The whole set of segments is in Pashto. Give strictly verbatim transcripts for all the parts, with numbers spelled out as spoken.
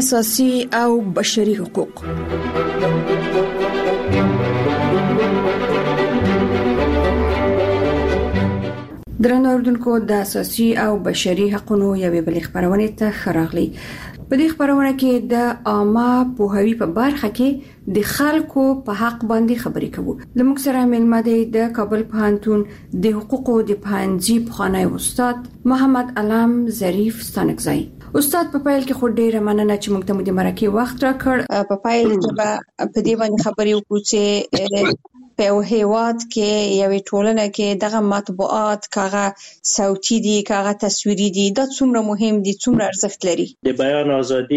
اساسي او بشري حقوق. درنو اوردونکو د اساسي او بشري حقوقو یوې بلې خبرونه ته خراغلي. په دې خبرونه کې د عامه پوهاوی په برخه کې د خلکو په حق باندې خبرې کوو. زموږ سره ملمده د کابل پوهنتون د حقوقو د پوهنځي پخوانی استاد محمد علم ظریف ستانکزی. استاد په پایل کې خو ډیره مننه چې موږ ته مو د مرکه وخت راکړ. په پایل کې په دې باندې خبرې وکړو چې په یو هیواد کې یوې ټولنه کې دغه مطبوعات کاغه صوتي دي کاغه تصویري دي دا څومره مهم دي څومره ارزښت لري. د بیان ازادي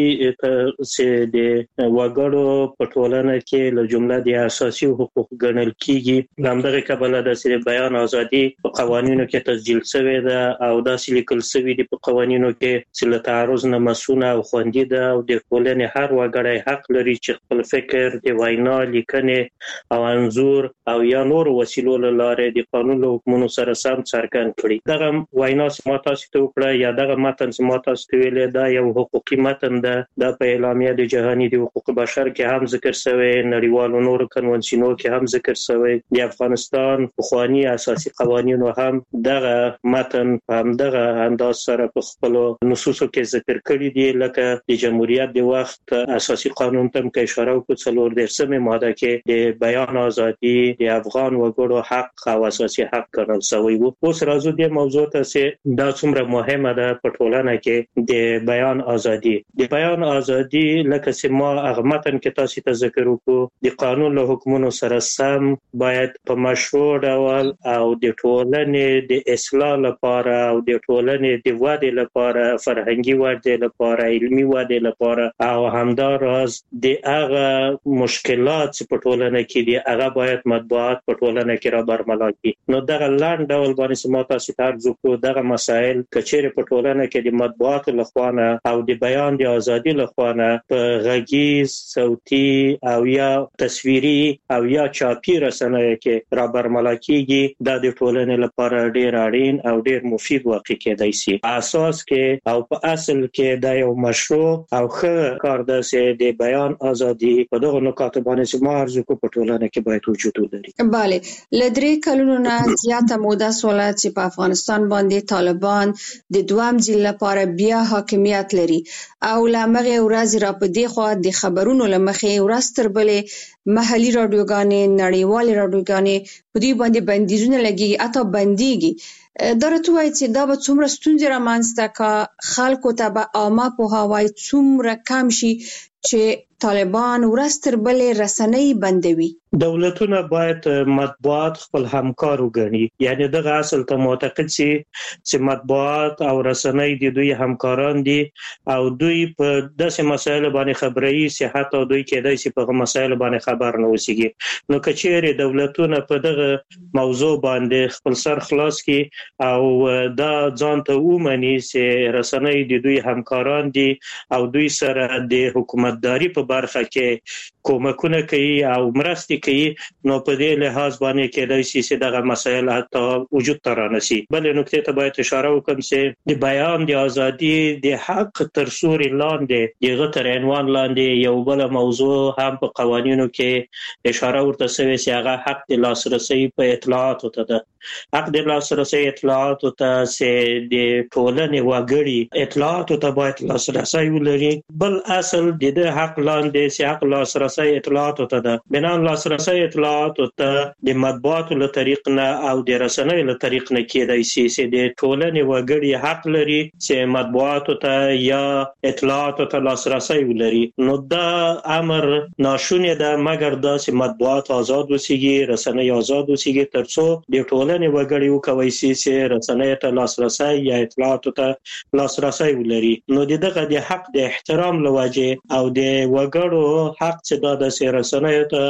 چې د وګړو په ټولنه کې له جمله د اساسي حقوق ګڼل کیږي. لامدغه کبله د سری بیان ازادي په قوانینو کې تسجیل شوی ده او داسې لیکل شوی دي په قوانینو کې چې له تعرض نه مسونه او خوندي ده او د ټولنې هر وګړی حق لري چې خپل فکر د وینا لیکنې او انځور او یا نور وسیلو له لارې د قانون له حکمونو سره سم څرګند کړي. دغه وینا سم تاسو ته وکړه یا دغه متن سم تاسو ته ویل دا یو حقوقي متن ده. د په اعلامیه د جهاني د حقوق بشر کې هم ذکر شوی، نړیوالو نور کنونسیونو کې هم ذکر شوی، د افغانستان پخوانی اساسي قوانینو هم دغه متن هم دغه انداز سره په خپل نصوصو کې ذکر کړی دی. لکه د جمهوریت د وخت اساسي قانون ته کې اشاره وکړه څلور درسمه ماده کې د بیان ازادي د افغان وګړو حق او اساسي حق ګڼل شوی وو. اوس راځو د موضوع ته چې دا څومره مهمه ده په ټولنه کې د بیان ازادي. د بیان ازادي لکه چې ما هغه متن کې تاسو ته ذکر وکړو د قانون له حکمونو سره سم باید په مشروع ډول او د ټولنې د اصلاح لپاره او د ټولنې د ودې لپاره فرهنګي ودې لپاره علمي ودې لپاره او همداراز د هغه مشکلات چې په ټولنه کې دي هغه باید مطبوعات په ټولنه کې را برملا کړي. نو دغه لاند ډول باندې سمات تاسو ته ارزو دغه مسائل کچېره په ټولنه کې د مطبوعات لخوانه او د بیان د ازادي لخوانه په غږیز، صوتي او یا تصویري او یا چاپی رسنیو کې را برملا کیږي. دا د ټولنې لپاره ډیر اړین او ډیر مفید واقع کېدای شي. اساس کې او په اصل کې دا یو مشروع او ښه کار ده چې د بیان ازادي په دغه نکاتو باندې سم ارزو په ټولنه کې باید وجود ولري. بله، لدرې کلونو نه زیاته موده سوله چې په افغانستان باندې طالبان د دوام ځل لپاره بیا حاکمیت لري او لمغه ورځ را په دی خو د خبرونو لمخې ورځ تر بلې محلي رادیوګانې نړیوالې رادیوګانې په دې باندې بندیزونه لګي اته بنديږي. درته وایي چې دا به څومره ستونزې رامنځته کا خلکو ته به عامه پوهاوی څومره کم شي چې طالبان ورځ تر بلې رسنۍ بندوي. دولتونه باید مطبوعات خپل همکار وګڼي. یعنی دغه اصل ته معتقد سي چې مطبوعات او رسنۍ د دوی همکاران دي او دوی په داسې مسایلو باندې خبري صحت او دوی کېدای شي په مسایلو باندې خبر نه وسیږي. نو کچېره دولتونه په دغه موضوع باندې خپل سر خلاص کړي او دا ځان ته ومني چې رسنۍ د دوی همکاران دي او دوی سره د حکومتداري په برخه کې کومکونه کوي او مرستې کوي. نو په دې لحاظ باندې کېدای شي چې دغه مسایل حتی وجود ته رانشي. بل نکته ته باید اشاره وکړم چې د بیان د ازادي د حق تر سوري لاندې دغه تر عنوان لاندې یو بل موضوع هم په قوانینو کې اشاره ورته شوی چې هغه حق د لاسرسي په اطلاعاتو ته ده. حق د لاسرسي اطلاعاتو ته چې د ټولنې وګړي اطلاعاتو ته باید لاسرسي ولري. بل اصل د حق لاندې چې حق لاسرسي اطلاعاتو ته ده. بنان لاسرسي اطلاعاتو ته د مطبوعاتو له طریق نه او د رسنیو له طریق نه کېدای شي چې د ټولنې وګړي حق لري چې مطبوعاتو ته یا اطلاعاتو ته لاسرسي ولري. نو دا امر ناشونی ده مګر دا چې مطبوعات آزاد وسیږي، رسنۍ آزاد وسیږي ترڅو د ټولنې وګړي وکوي شي چې رسنۍ ته لاسرسي یا اطلاعاتو ته لاسرسي ولري. نو دغه د حق د احترام لوجه او د وګړو حق چې دا د رسنیو ته او یا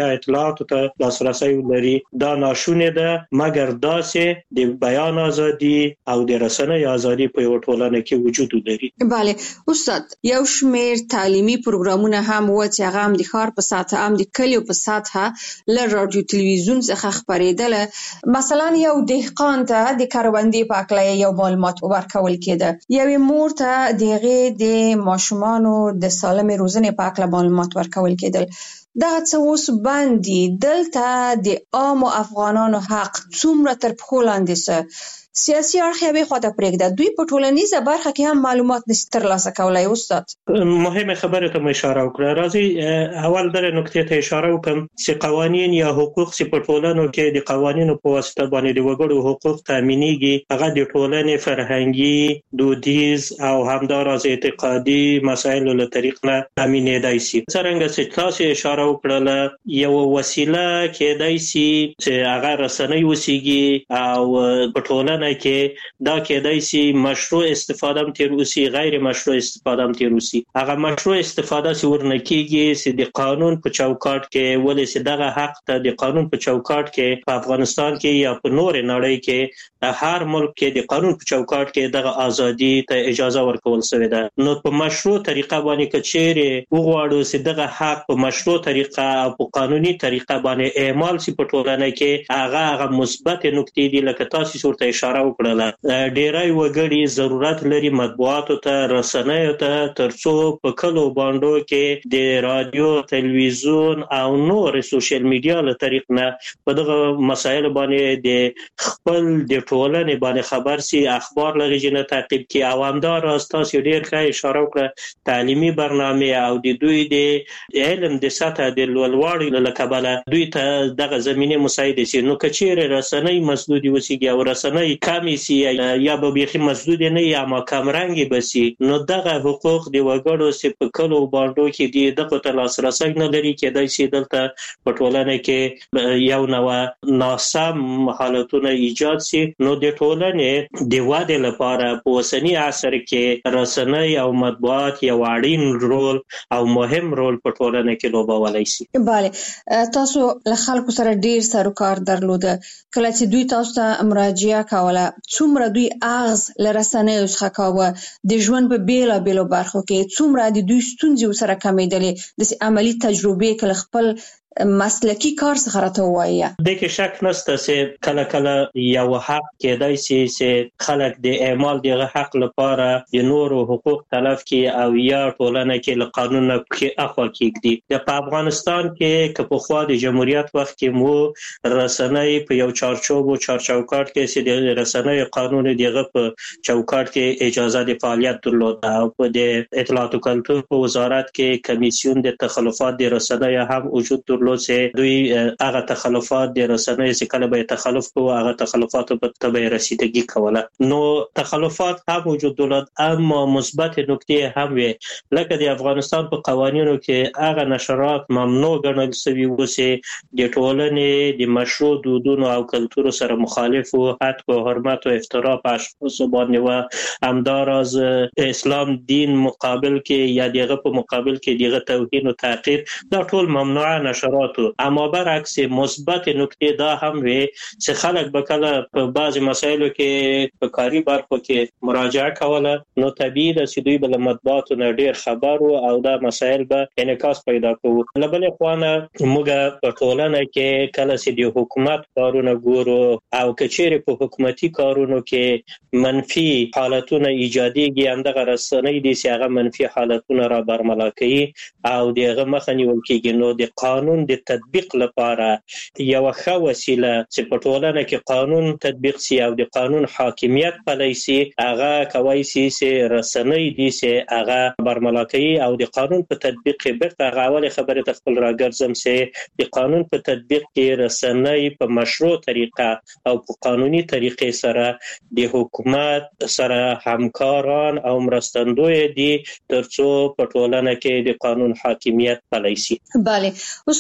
یا اطلاعاتو ته لاسرسی ولري دا ناشونې ده، مګر داسې د بیان ازادي او د رسنۍ ازادي په یو ټولنه کې وجود لري. بله استاد، یو شمیر تعلیمي پروګرامونه هم و چې هغه هم د ښار په سطح هم د کلیو په سطح له رادیو تلویزیون څخه خپرېدل. مثلا یو دهقان ته د کروندې په اړه یو معلومات ورکول کېده، یوې مور ته د هغې د ماشومانو د سالمې روزنې په اړه معلومات ورکول کېدل. دغه څه اوس بند دي. دلته د عامو افغانانو حق څومره تر پښو لاندې څه سیاسي اړخ یې به خواته پرېږده، دوی په ټولنیزه برخه کې هم معلومات نشي ترلاسه کولی. استاد مهمه خبره ته اشاره وکړه. راځي اول دغه نکتې ته اشاره وکم چې قوانین یا حقوق چې په ټولنو کې د قوانینو په واسطه باندې د وګړو حقوق تامینېږي، هغه د ټولنې فرهنګي، دودیز او همداراز اعتقادي مسایلو له طریق نه تامینېدای شي. څرنګه چې تاسو اشاره وکړه یو وسیله کېدای شي چې هغه رسنۍ وسیږي او په ټولنه کې دا کېدای شي مشروع استفاده هم تیر اوسي، غیر مشروع استفاده هم تیر اوسي. هغه مشروع استفاده چې ورنه کېږي چې د قانون په چوکاټ کې ولې چې دغه حق ته د قانون په چوکاټ کې په افغانستان کې یا په نور نړۍ کې هر ملک کې د قانون په چوکاټ کې دغه ازادي ته اجازه ورکول شوې ده. نو په مشروع طریقه باندې کچېره وغواړو چې دغه حق په مشروع طریقه او په قانوني طریقه باندې اعمال شي په ټولنه کې، هغه هغه مثبت نکتې دي لکه تاسو ورته اشاره وکړه. ډیری وګړي ضرورت لري مطبوعاتو ته، رسنیو ته، ترڅو په کلو باندو کې د رادیو، تلویزیون او نور سوشل میډیا له طریق نه په دغه مسایل باندې د خپل د ټولنې باندې خبر سي، اخبار لږ نه تعقیب کی. او همدار تاسو ډیر ښه اشاره وکړه تعلیمي برنامه او د دوی د علم د سطح د لوړوالي له کبله دوی ته دغه زمينه مساعده شي. نو کچېره رسنۍ مسدودي وسیږي او رسنۍ کمی سي یا به بيخي مسدود نه یا ما کم رنګي بسي، نو دغه حقوق د وګړو سي په کلو باندې کې دي دغه ته لاسرسي نه لري. کېدای شي دلته په ټولنه کې یو نوع ناسم حالتونه ایجاد سي. نو د ټولنې د وده لپاره په اوسنی عصر کې رسنۍ او مطبوعات یو اړین رول او مهم رول په ټولنه کې لوبولای شي. بله تاسو له خلکو سره ډیر سروکار درلوده، کله چې دوی تاسو ته مراجعه کوله څومره دوی اغز لرسنیو څخه کاوه، د ژوند په بیلا بیلو برخو کې څومره د دوی ستونزې سره کمېدلې، د عملی تجربې کله خپل مسلکی کار څخه راته وایي. د کې شک نشته چې کله کله یو حق کېدای شي چې خلک د اعمال دغه حق لپاره د نورو حقوق تلف کی او یا ټولنه کې له قانون کې اخوا کېږي. د افغانستان کې که په خوا د جمهوریت وخت کې مو رسنۍ په یو چارچوب او چارچوکاټ کې چې د رسنۍ قانون دغه په چوکاټ کې اجازه د فعالیت درلوده او په د اطلاعات او کلتور په وزارت کې کمیسیون د تخلفات د رسنۍ هم وجود درلود چې دوی هغه تخلفات د رسنۍ چې کله به تخلف کوو هغه تخلفات په تبع رسیدګي کوله. نو تخلفات هم وجود درلود، اما مثبت نکته هم وي، لکه د افغانستان په قوانینو کې هغه نشرات ممنوع ګڼل شوي و چې د ټولنې د مشروع دودونو او کلتور سره مخالف وو، حتی په حرمت او افترا په اشخاصو باندې و، همداراز اسلام دین مقابل کې یا دغه په مقابل کې دغه توهین او تعقیب، دا ټول ممنوع نشرات. اما برعکس مثبت نکته دا هم وي چې خلک به کله په بعض مسایلو کې په کاری برخو کې مراجعه کوله، نو طبیعي ده چې دوی بل مطبوعاتو نه ډیر خبر وو او دا مسایل به انعکاس پیدا کوي. له بل خوانه موږ په ټولنه کې کله چې د حکومت کارونه ګورو او کچېره په حکومتي کارونو کې منفي حالتونه ایجاديږي، همدغه رسنۍ دي چې هغه منفي حالتونه را برملا کوي او دغه مخه نیول کېږي. نو د قانون د تطبیق لپاره یو ښه وسیله چې په ټولنه کې قانون تطبیق شي او د قانون حاکمیت پلی شي، هغه کوي چې رسنۍ دي چې هغه برملا کوي او د قانون په تطبیق کې بیرته هغه اول خبره ته خپل راګرځم چې د قانون په تطبیق کې رسنۍ په مشروع طریقه او په قانوني طریقې سره د حکومت سره همکاران او مرستندوی دي ترڅو په ټولنه کې د قانون حاکمیت پلی شي. بله استاد،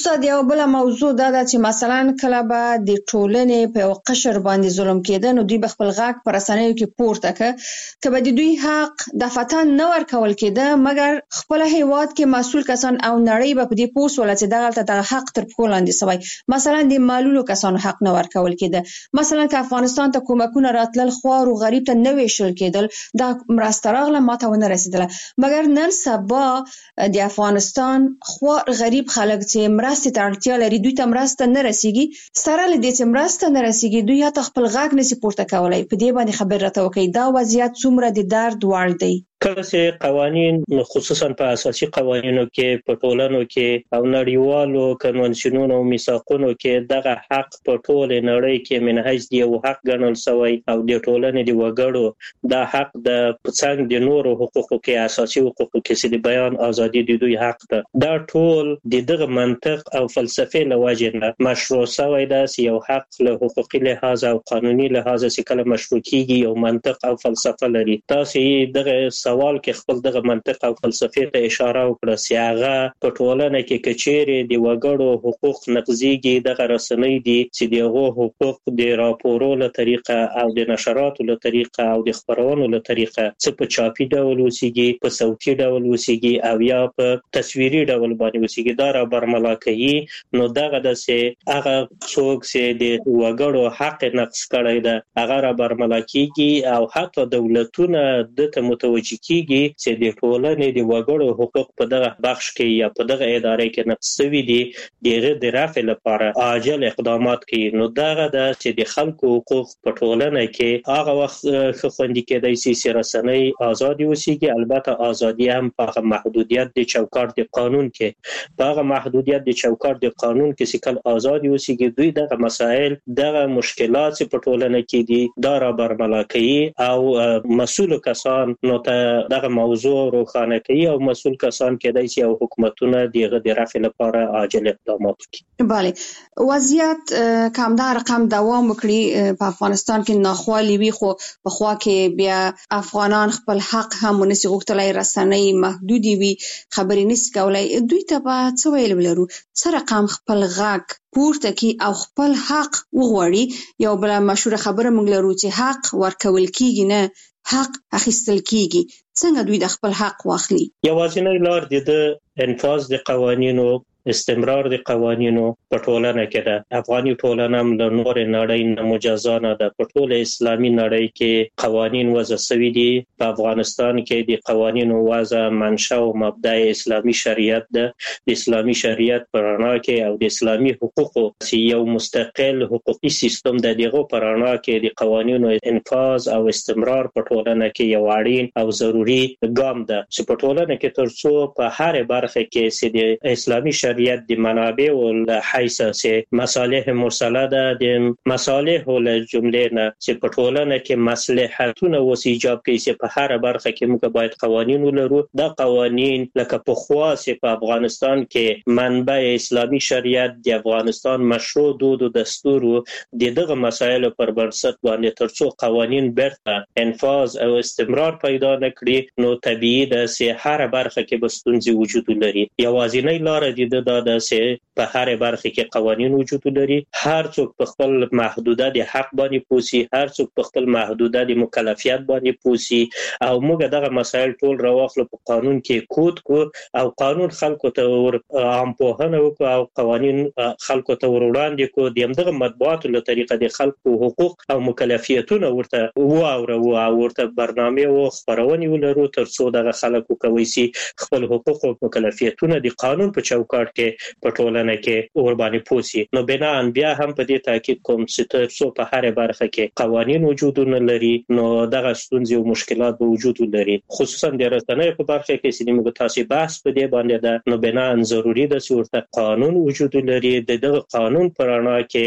استاد یو بل موضوع دا ده چې مثلا کله به د ټولنې په یو قشر باندې ظلم کېده نو دوی به خپل غږ په رسنیو کې پورته کړ که به د دوی حق دفعتاً نه ورکول کېده مګر خپل هیواد کې مسؤل کسان او نړۍ به په دې پوه شوله چې دغلته دغه حق تر پښو لاندې سوی مثلا د معلولو کسانو حق نه ورکول کېده مثلا که افغانستان ته کومکونه راتلل خوار او غریب ته نه ویشل کېدل دا مرسته راغله ماته ونه رسېدله مګر نن سبا د افغانستان خوار غریب خلک چې مرستې ته اړتیا لري دوی ته مرسته نه رسیږي سره له دې چې مرسته نه رسیږي دوی حتی خپل غږ نشي پورته کولی په دې باندې خبر راته وکړئ دا وضعیت څومره د درد وړ دی کله چې قوانین خصوصا په اساسي قوانینو کې په ټولنو کې او نړیوالو کنونشنونو او میثاقونو کې دغه حق په ټول نړۍ کې منحیز دی او حق ګڼل شوی او د ټولنې د وګړو دا حق د څنګه د نورو حقوقو کې اساسي حقوقو کې چې د بیان ازادي د دوی حق ده دا ټول د دغه منطق او فلسفي لوجه نه مشروع شوی دا چې یو حق له حقوقي لحاظ او قانوني لحاظ چې کله مشروع کیږي او منطق او فلسفه لري تاسو دغه سوال کې خپل دغه منطق او فلسفي ته اشاره وکړه چې هغه په ټولنه کې کچېرې د وګړو حقوق نقضيږي دغه رسنۍ دي چې دغه حقوق د راپورو له طریقه او د نشراتو له طریقه او د خبرونو له طریقه څه په چاپي ډول وسیږي په صوتي ډول وسیږي او یا په تصویري ډول باندې وسیږي دا را برملا کوي نو دغه د سه هغه څوک چې د وګړو حق نقض کړی ده هغه را برملا کیږي او حتی دولتونه د متوجه کیږي چې د ټولنې د وګړو حقوق په دغه بخش کې یا په دغه ادارې کې نقض شوي دي دغه د رفع لپاره عاجل اقدامات کوي نو دغه د چې د خلکو حقوق په ټولنه کې هغه وخت خوندي کېدای شي چې رسنۍ ازادي وسیږي البته ازادي هم په محدودیت د چوکاټ د قانون کې په هغه محدودیت د چوکاټ د قانون کې چې کله ازادي وسیږي دوی دغه مسائل دغه مشکلات په ټولنه کې دي دا را برملا کوي او مسؤل کسان نو ته دغه موضوع روښانه کوي او مسؤل کسان کېدای شي او حکومتونه دغه د رفع لپاره عاجل اقدامات وکړي. بله وضعیت کمدا رقم دوام وکړي په افغانستان کې ناخوالي وي خو په خوا کې بیا افغانان خپل حق هم ونسي غوښتلای رسنۍ محدودي وي خبرې نشي کولای دوی ته به څه ویل ولرو څه رقم خپل غږ پورته کی او خپل حق وغواړي یو بل مشهور خبره موږ لرو چې حق ورکول کیږي نه حق اخیستل کیږي څنګه دوی د خپل حق واخلي یوازینی لار د انفاذ د قوانینو استمرار د قوانینو په ټولنه کې ده افغاني ټولنه هم له نور نړۍ نه مجازا نه ده په ټول اسلامي نړۍ کې قوانین وضع شوي دي په افغانستان کې د قوانینو وضع منشأ او مبدا اسلامي شریعت ده د اسلامي شریعت په رڼا کې او د اسلامي حقوقو چې یو مستقل حقوقي سیستم د دغه په رڼا کې د قوانینو انفاذ او استمرار په ټولنه کې یو اړین او ضروری ګام ده چې په ټولنه کې ترڅو په هر برخه کې چې د اسلامي شریعت د منابع او حیث چې مصالح مرسله ده د مصالح له جملې نه چې په ټولنه کې مصلحتونه وسی ایجاب کوي چې په هر برخه کې موږ باید قوانین ولرو دا قوانین لکه په خوا چې په افغانستان کې منبع اسلامي شریعت د افغانستان مشروع دود او دستور د دغه مسایلو پر بنسټ باندې ترڅو قوانین برته انفاذ او استمرار پیدا نکړي نو طبيعي ده چې هر برخه کې به ستونزې وجود لري یوازینی لار د دا د سه په هر برخه کې قوانین وجود لري هر څوک په خپل محدوده د حق باندې پوسی هر څوک په خپل محدوده د مکلفیت باندې پوسی او موږ دغه مسایل ټول راوخلو په قانون کې کود کو او قانون خلکو ته ور عام پوهنه وکړو او قوانین خلکو ته وروړاندې کو د دغه مطبوعاتو له طریقه د خلکو حقوق او مکلفیتونه ورته واورو او ورته برنامه او خبرونه ولرو ترڅو دغه خلکو کوي سي خپل حقوق او مکلفیتونه د قانون په چوکاټ کې په ټولنه کې اور باندې پوسی نو بنا ان بیا هم په دې تاکید کوم چې ترڅو په هر برخه کې قوانین وجود نه لري نو دغه ستونزې او مشکلات به وجود لري خصوصا د رسنۍ په برخه کې چې موږ تاسو بحث په دې باندې ده نو بنا ان ضروری ده چې ورته قانون وجود لري دغه قانون پر اړه کې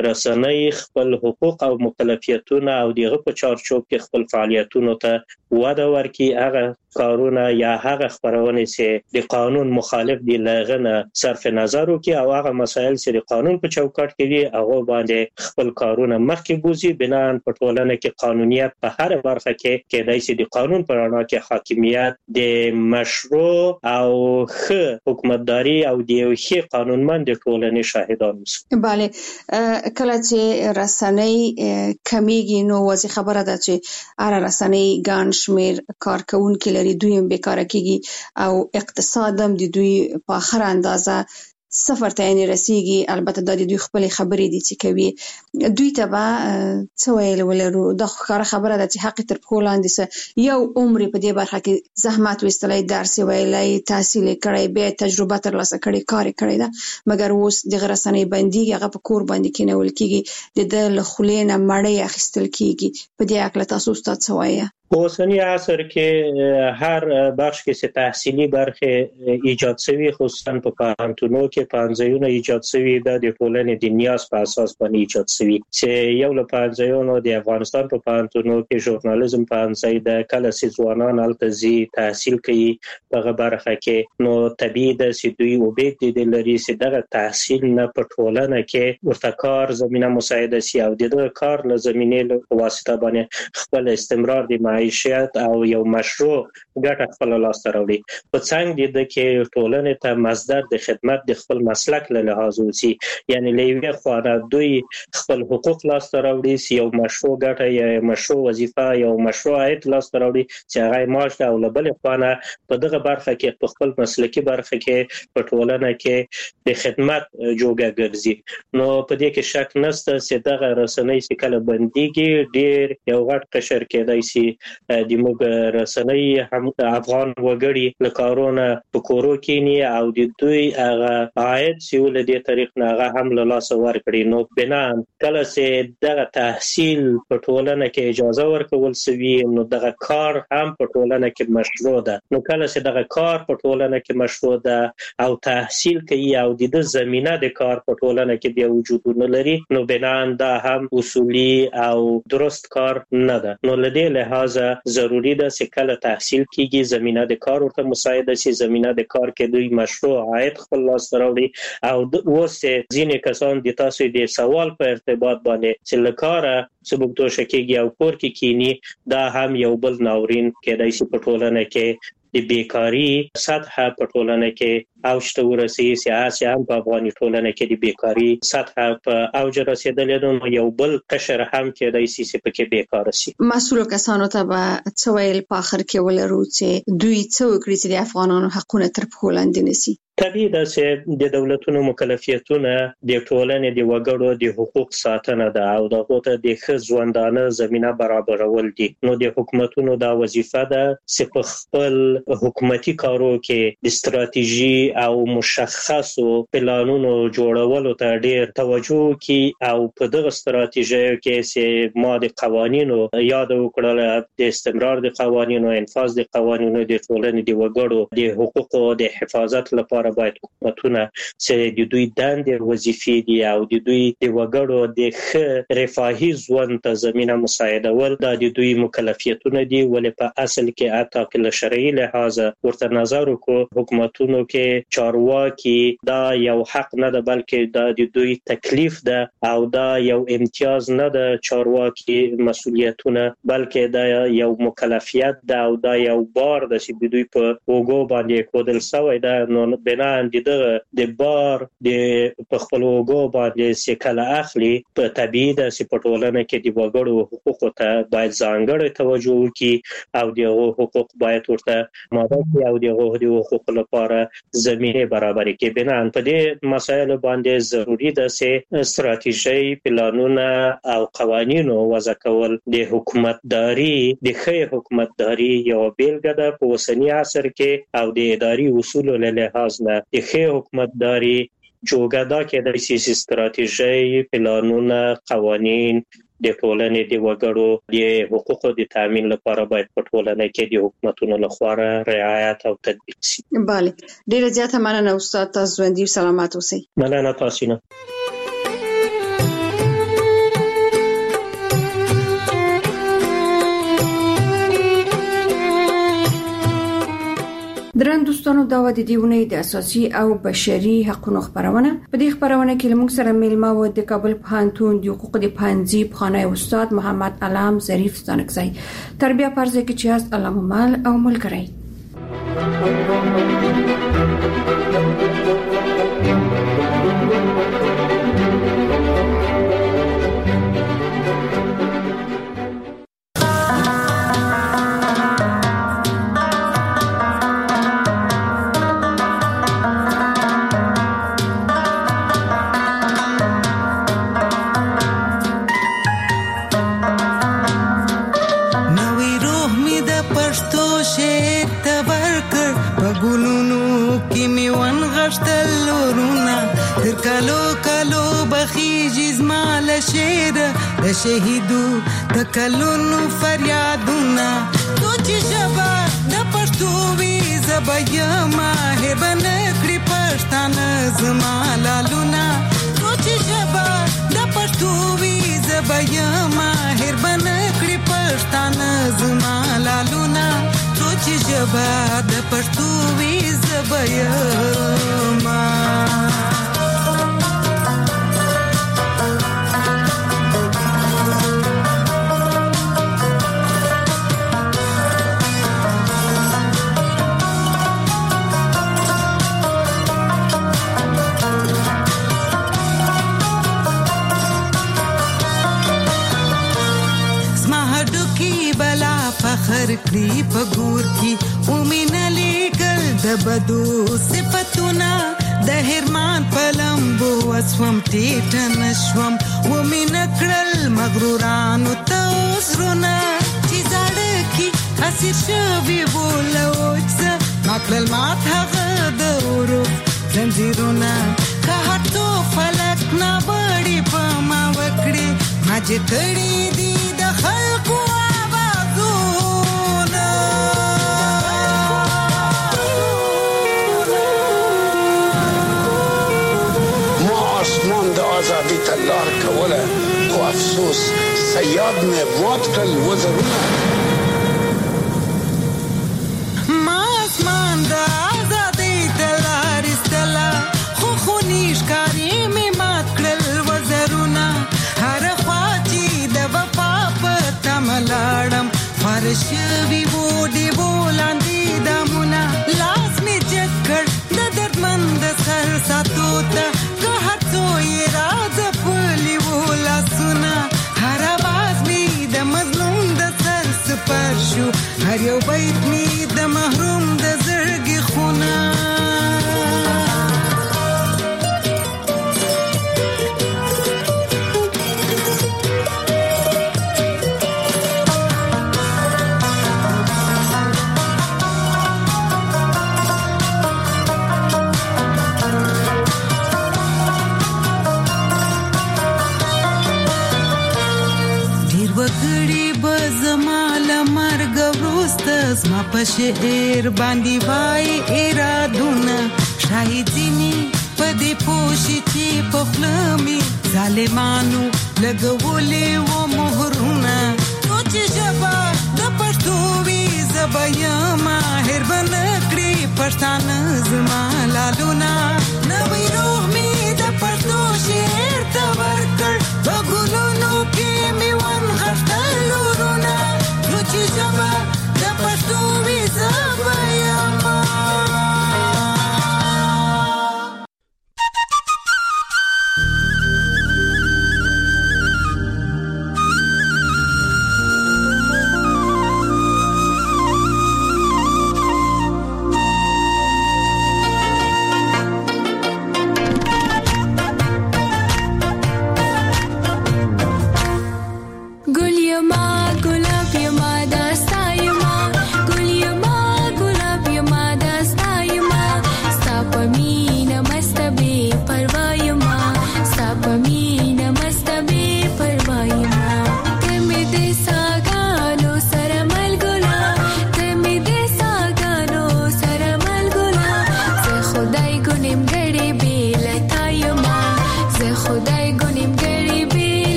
رسنۍ خپل حقوق او مکلفیتونه او دغه په چارچوب کې خپل فعالیتونو ته وده ورکړي، هغه کارونه یا هغه خبرونه چې د قانون مخالف دي لغنه صرف نظر وکړي او هغه مسایل چې د قانون په چوکاټ کې دي هغه باندې خپل کارونه مخکې بوزي. بنان په ټولنه کې قانونیت په هر برخه کې کېدای شي د قانون پر رڼا کې حاکمیت د مشروع او ښه حکومتداري او د یو ښه قانونمند ټولنې شاهدان اوسو. بله، کله چې رسنۍ کمیږي نو واضح خبره ده چې اره رسنۍ ګڼ شمیر کارکونکي لري، دوی هم بیکاره کیږي او اقتصاد هم د دوی په اخر اندازه صفر ته یې رسیږي. البته د دوی خپل خبرې دي چې کوي، دوی ته به څه ویل ولرو؟ دا ښکاره خبره ده چې حق تر پښو لاندې سه یو عمر په دې برخه کې زحمت وستلای، درس ویلای، تحصیل کړی، به تجربه ترلاسه کړي، کار کړی ده، مګر اوس د رسنۍ بندي هغه په کور باندې کېنول کیږي، د د لخلینه مړی اخیستل کیږي. په دې اړه تاسو ستاسو څه وایي؟ په اوسنی عصر کې هر بخش کې چې تحصیلي برخه ایجاد شوی، خصوصا په پوهنتونونو کې پانځایونه ایجاد شوی د ټولنې د نیاز په اساس باندې ایجاد شوی، چې یو له پانځایونو د افغانستان په پوهنتونونو کې ژورنالیزم پانځای د کله چې ځوانان التزي تحصیل کوي په برخه کې، نو طبيعي ده چې دوی وبید دي لري چې دغه تحصیل نه په ټولنه کې ورته کار زمينه مساعده شي او دغه کار له زمينې په واسطه باندې خپل استمرار د معیشت او یو مشروع ګټه خپل لاس ته راوړي. په څنګه د کې ټولنې ته مصدر د خدمت د خپل مسلک له لحاظ وسی، یعنی لوی خو دوی خپل حقوق لاس ته راوړي، یو مشروع ګټه یا مشروع وظیفه یا مشروع عاید لاس ته راوړي چې هغه معاش او لبل خانه په دغه برخه کې په خپل مسلکي برخه کې په ټولنه کې د خدمت جوګه ګرځي. نو په دې کې شک نشته چې دغه رسنۍ چې کله بنديږي ډیر یو غټ قشر کېدای شي د موږ رسنۍ هم افغان وګړي له کارونه په کورو کې نه او د دوی هغه عاید چې ول دې طریق نه هغه هم له لاس ورکړي. نو بنان کله چې دغه تحصیل په ټولنه کې اجازه ورکول سوي، نو دغه کار هم په ټولنه کې مشروع ده. نو کله چې دغه کار په ټولنه کې مشروع ده او تحصیل کوي او د زمينه د کار په ټولنه کې بیا وجود نه لري، نو بنان دا هم اصولي او درست کار نه ده. نو لدې لحاظ ضروری ده چې کله تحصیل کیږي زمينه د کار ورته مساعده شي، زمينه د کار کې دوی مشروع عاید خپل لاس ته راوړي. او اوس ځینې کسان د تاسو د سوال په ارتباط باندې چې لکاره سبب تو شکیږي او کور کې کینی، دا هم یو بل ناورین کېدای شي په ټولنه کې د بیکاری سطح په ټولنه کې اوج ته ورسیږي. سیاسي هم په افغاني ټولنه کې د بیکاری سطح په اوج رسیدلې، نو یو بل قشر هم کېدای شي چې پکې بیکار شي. مسؤل کسانو ته به څه ویل په اخر کې ولرو چې دوی څه وکړي چې د افغانانو حقونه تر پښو لاندې نشي؟ طبیعي ده چې د دولتونو مکلفیتونه د ټولنې د وګړو د حقوق ساتنه ده او دغه ته د ښه ژوندانه زمينه برابرول دي. نو د حکومتونو دا وظیفه ده چې په خپل حکومتي کارو کې د ستراتیژي او مشخصو پلانونو جوړولو ته ډېر توجه کوي او په دغه ستراتیژیو کې چې ما د قوانینو یاد وکړل، د استمرار د قوانینو، انفاذ د قوانینو، د ټولنې د وګړو د حقوقو د حفاظت لپاره باید حکومتونه چې د دوی دندې وظیفې دي او د دوی د وګړو د ښه رفاهي ژوند ته زمينه مساعدول دا د دوی مکلفیتونه دي. ولې په اصل کې اته کله شرعي لحاظ ورته نظر وکړو، حکومتونو کې چارواکي دا یو حق نه ده بلکې دا د دوی تکلیف ده او دا یو امتیاز نه ده چارواکي مسؤلیتونه، بلکې دا یو مکلفیت ده او دا یو بار ده چې د دوی په وګړو باندې کودل شوی ده. نو بنان دغه د بار د په خپل وګړو باندې سکله اخلي، په طبيعي ده چې په ټولنه کې د وګړو حقوقو ته باید ځانګړی توجه وکړي او دغه حقوق باید ورته ماده کړي او دغه د حقوقو لپاره زمينه برابر کړي. بنان په دې مسایلو باندې ضروری ده چې ستراتیژي، پلانونه او قوانینو وضع کول د حکومتداري د ښه حکومتداري یو بیلګه ده په اوسنی عصر کې او د اداري اصولو له لحاظ نه د ښه حکومتداري جوګه دا کېدای شي چې ستراتیژي، پلانونه، قوانین د ټولنې د وګړو د حقوقو د تامین لپاره باید په ټولنه کې د حکومتونو لخوا رعایت او تطبیق شي. بله، ډیره زیاته مننه استاد، تاسو ژوندي او سلامت اوسئ. مننه تاسو نه. ګران دوستانو دا و د دیونه د اساسي او بشري حقوقو خبرونه په دې خبرونه کې لمونږ سره میلمه و د کابل پوهنتون د حقوق د پانځي پخوانی استاد محمد علام ظریف ستانکزی تربیه پرځه کې چې از علامه مال او ملګری شهیدو تکلونو فریادونه سوچ شبا د پښتو وی زبیا ماهر بنکړي پښتانه زما لالونه سوچ شبا د پښتو وی زبیا ماهر بنکړي پښتانه زما لالونه سوچ شبا د پښتو وی زبیا ما فخر کړی په ګور کې اومینه لیکل د بدو صفاتونه د هرمان پلمبو وسوم ټیټ نشوم اومینه کړل مغرورانو توسرونه چې زړه کې اسیر شوی بولوڅ ماکل مات هغه د ورو زنجیرونه که هټو فلک نه وړي په ما وکړي ما چې کړی دی د خلکو آزادی تلار کوله خو افسوس سیاد مې وات کړل وزرونه ما اسمان د آزادی تلار استلا خو خو نشکاري مې مات کړل وزرونه هر خوا چې د وفا په تملاړم فرش وی وو دی ولاندې دمونه لاس مې چکر د دردمند سر ساتو ته هر یو بیت می د محروم د زړګي خونه ډیر وګړي بزماله مرګ زما په شعر باندې وای ارادونه شاهدینی په دې پوښی چې په خلمي ظالمانو لګولې و مهرونه سوچ شبا د پښتو وی زبیا ماهر بنکړي پښتانه زما لالونه نوې روح می د پښتو شعر ته ورکړ په ګلونو کې می ون غښتل ورونه سوچ شبا پښتو وی زبیا ما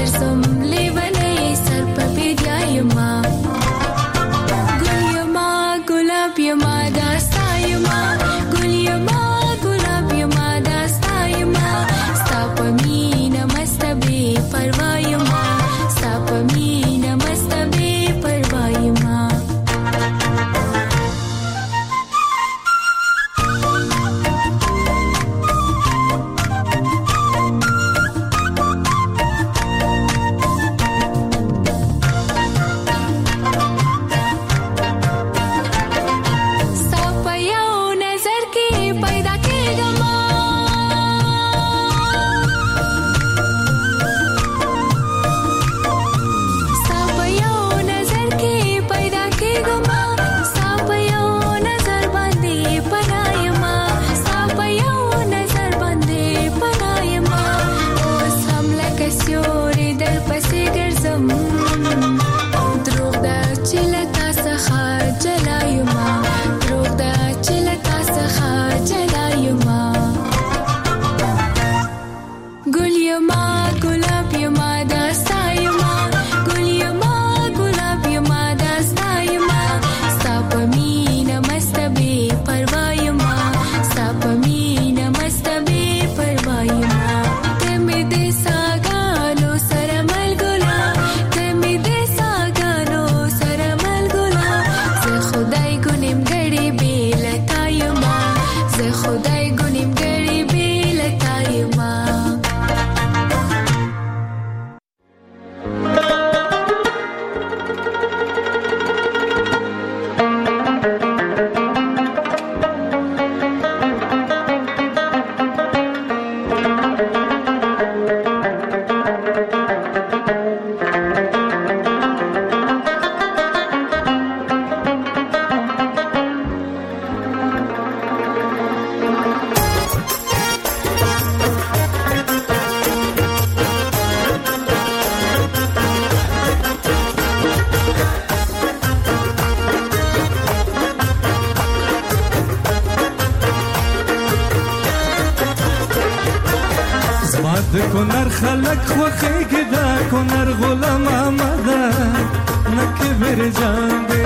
ګرځم لیونی سر په بیدیا یما ګل یما ګلاب یما داستا یما ګل یما ګلاب یما داستا یما ستا په مینه مست بې پروا یما ستا په مینه مست بې پروا یما کنر خلق خوخیگی دا کنر غلام آمده نکبر جان دے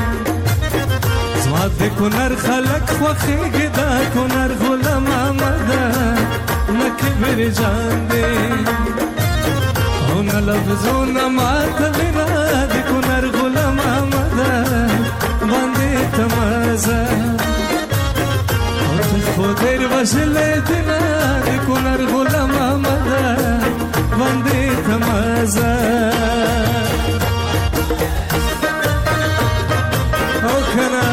زواد کنر خلق خوخیگی دا کنر غلام آمده نکبر جان دے اونا لفظون مات لینا دی کنر غلام آمده باندے تمازه خودر وشله دینا دی کنر غلام آمده باندې تمازه او کنه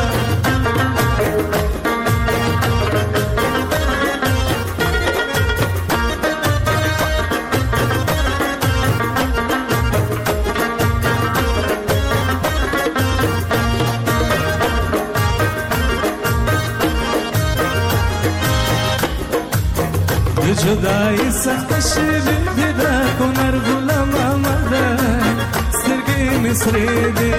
جدائی سخت شوی دیده کنر غلام آمده سترگی مصری دی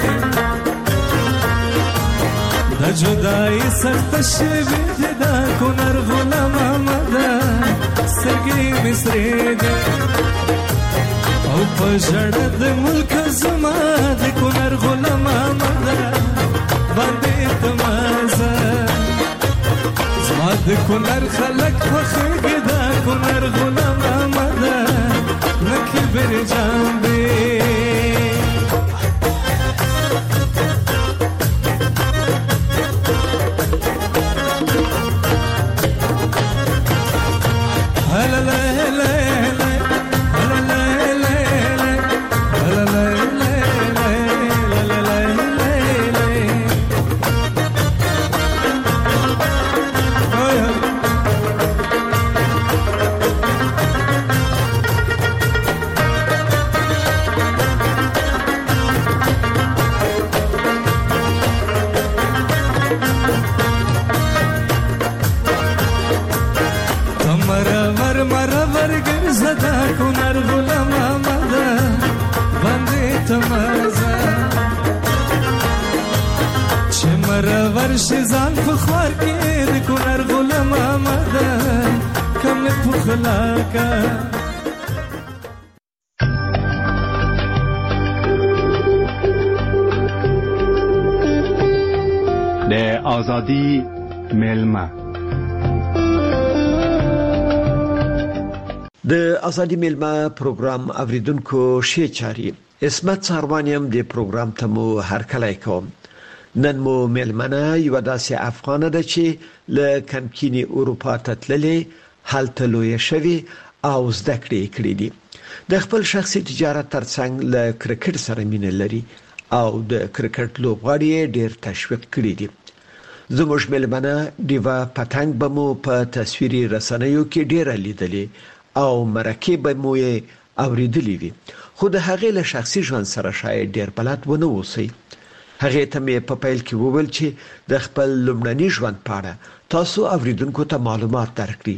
دا جدائی سخت شوی دیده کنر غلام آمده سترگی مصری دی او پشڑد ملک زما دی کنر غلام آمده باندې تمازه زما د کنر خلق خوخیگی دا کنر غلام آمده نکبر جان دی شزان فخوار کې د کنر غلام آمده کم پخلا کا آزادی میلمه. د ازادي میلمه پروګرام اوریدونکو شي چاري اسمت سروانیم د پروګرام ته مو هر کله کوم. نن مو میلمنه یو داسې افغانه ده چې له کمکینی اروپا ته تللې، هلته لوی شوی او زده کړې کړې دي. د خپل شخصي تجارت ترڅنګ له کرکټ سره مینه لري او د کرکټ لوبغاړي ډېر تشویق کړی دي. زموږ میلمنه دیوا پتنګ به مو په تصویري رسنیو کې ډېر لیدلې او مرکه به مو یې اوریدلې وي، خو د هغې له شخصي ژوند سره شاید ډېر بلد ونه اوسئ. هغې ته مې په پیل کې وویل چې د خپل لومړني ژوند په اړه تاسو اوریدونکو ته معلومات درکړئ.